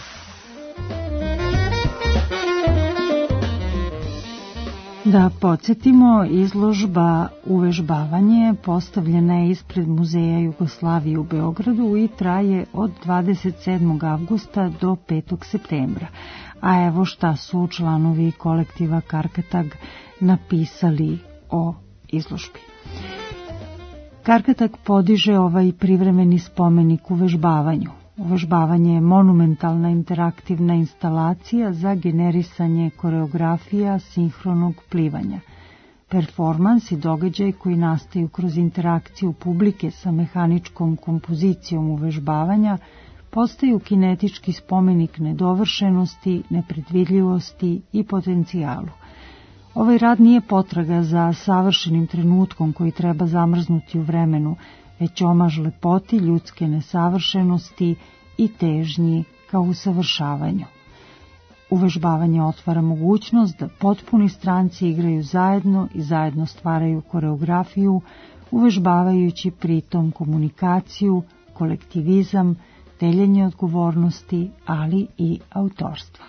Da podsjetimo, izložba Uvežbavanje postavljena je ispred Muzeja Jugoslavije u Beogradu i traje od dvadeset sedmog avgusta do petog septembra. A evo šta su članovi kolektiva Karkatag napisali o izložbi. Karkatag podiže ovaj privremeni spomenik uvežbavanju. Uvežbavanje je monumentalna interaktivna instalacija za generisanje koreografija sinhronog plivanja. Performans i događaj koji nastaju kroz interakciju publike sa mehaničkom kompozicijom uvežbavanja postaju kinetički spomenik nedovršenosti, nepredvidljivosti i potencijalu. Ovaj rad nije potraga za savršenim trenutkom koji treba zamrznuti u vremenu, već omaž lepoti ljudske nesavršenosti i težnji ka usavršavanju. Uvežbavanje otvara mogućnost da potpuni stranci igraju zajedno i zajedno stvaraju koreografiju, uvežbavajući pritom komunikaciju, kolektivizam, deljenje odgovornosti, ali i autorstva.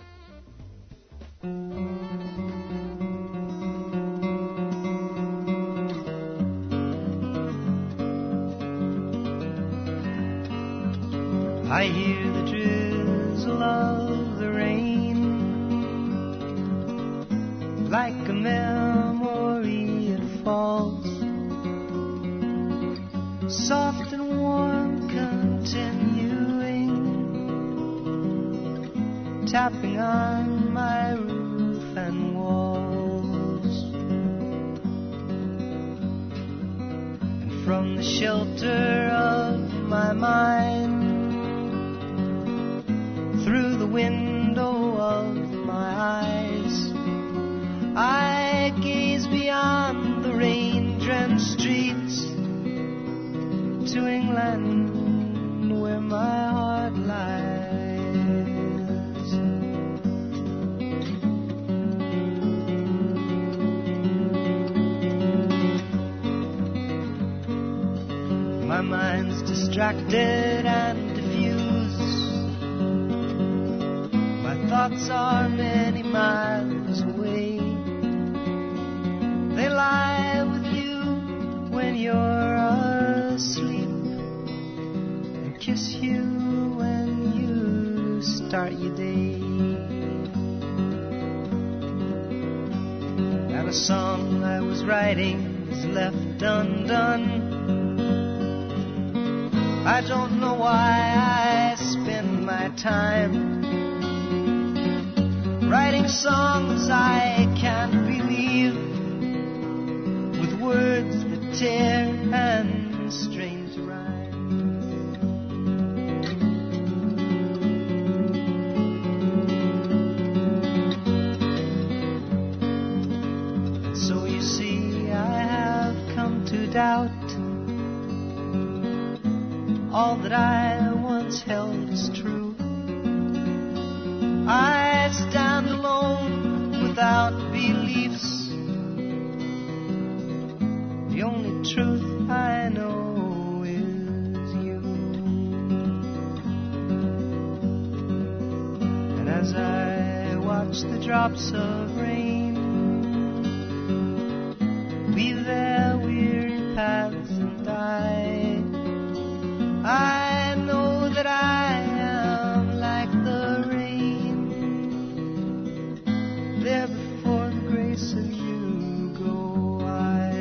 I hear the drizzle of the rain, like a memory it falls, soft and warm, continuing tapping on my roof and walls. And from the shelter of my mind, through the window of my eyes, I gaze beyond the rain-drenched streets to England, where my heart lies. My mind's distracted and diffused. My thoughts are many miles away. They lie with you when you're asleep, and kiss you when you start your day. And a song I was writing is left undone. I don't know why I spend my time writing songs I can't believe, with words that tear and strain to rhyme. And so you see, I have come to doubt all that I once held as true. I stand alone without beliefs. The only truth I know is you. And as I watch the drops of rain weave their weary paths and die, I know that I am like the rain, there before the grace of you go I.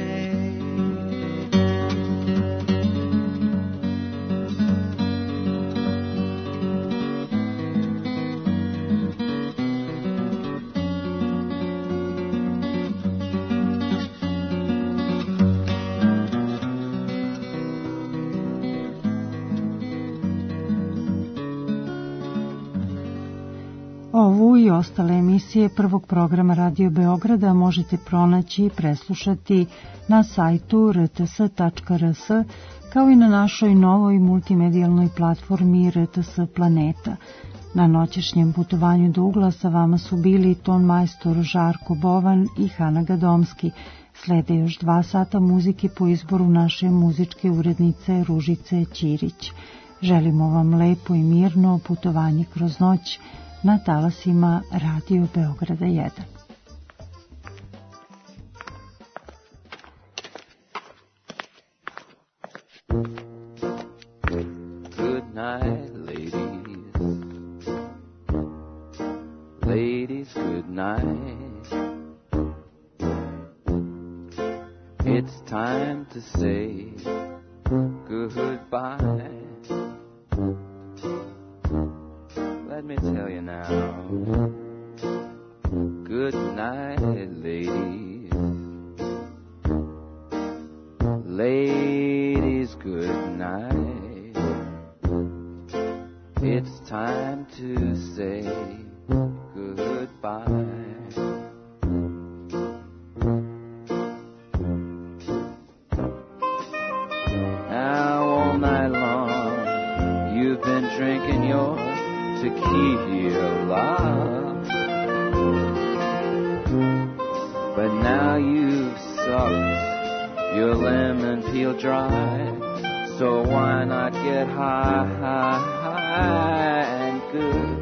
Ovu i ostale emisije prvog programa Radio Beograda možete pronaći i preslušati na sajtu r t s tačka r s, kao i na našoj novoj multimedijalnoj platformi R T S Planeta. Na noćešnjem putovanju do ugla sa vama su bili ton majstor Žarko Bovan i Hana Gadomski. Slede još dva sata muzike po izboru naše muzičke urednice Ružice Ćirić. Želimo vam lepo i mirno putovanje kroz noć na talasima Radio Beograda jedan. Good night, ladies. Ladies, good night. It's time to say goodbye. Let me tell you now. Good night, ladies. Ladies, good night. It's time to say goodbye. Now all night long you've been drinking your tequila, but now you've sucked your lemon peel dry, so why not get high, high, high and good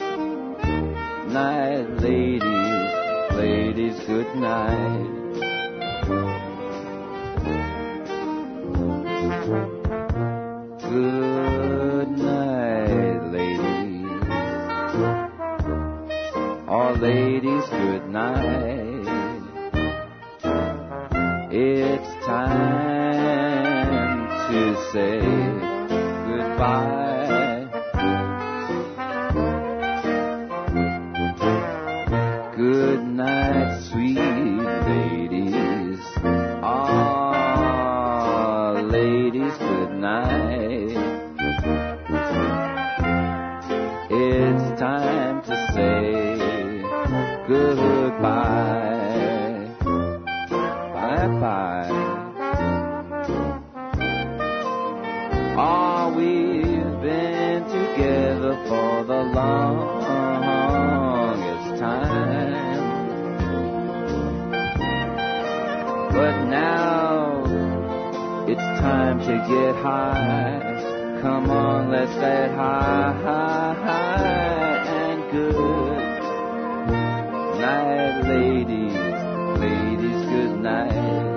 night, ladies, ladies, good night. Good night, ladies. All ladies, good night. It's time to say goodbye. ladies, good night. It's time to say goodbye. Bye-bye. Oh, we've been together for the longest time. But now it's time to get high. Come on, let's get high, high, high and good night, ladies, ladies, good night.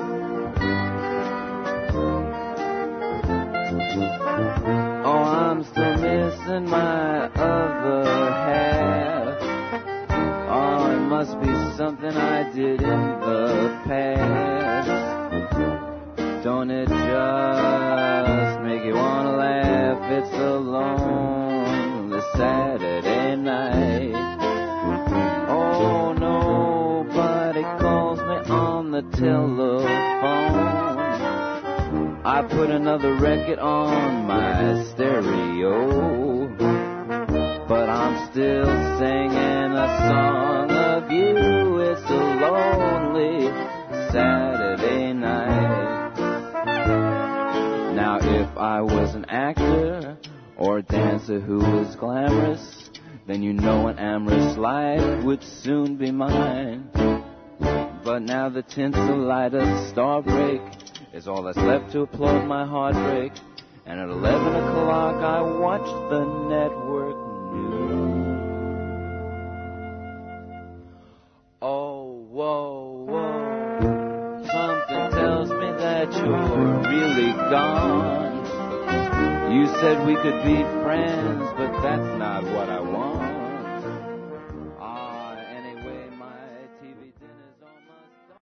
Oh, I'm still missing my other half. Oh, it must be something I did in the past. Don't it just make you wanna laugh? It's a lonely Saturday night. Oh, nobody calls me on the telephone. I put another record on my stereo, but I'm still singing a song of you. It's a lonely Saturday night. Now if I was an actor or a dancer who was glamorous, then you know an amorous life would soon be mine. But now the tinsel light of star break is all that's left to applaud my heartbreak. And at eleven o'clock I watch the network news. Oh, whoa, whoa, something tells me that you're really gone. You said we could be friends, but that's not what I want.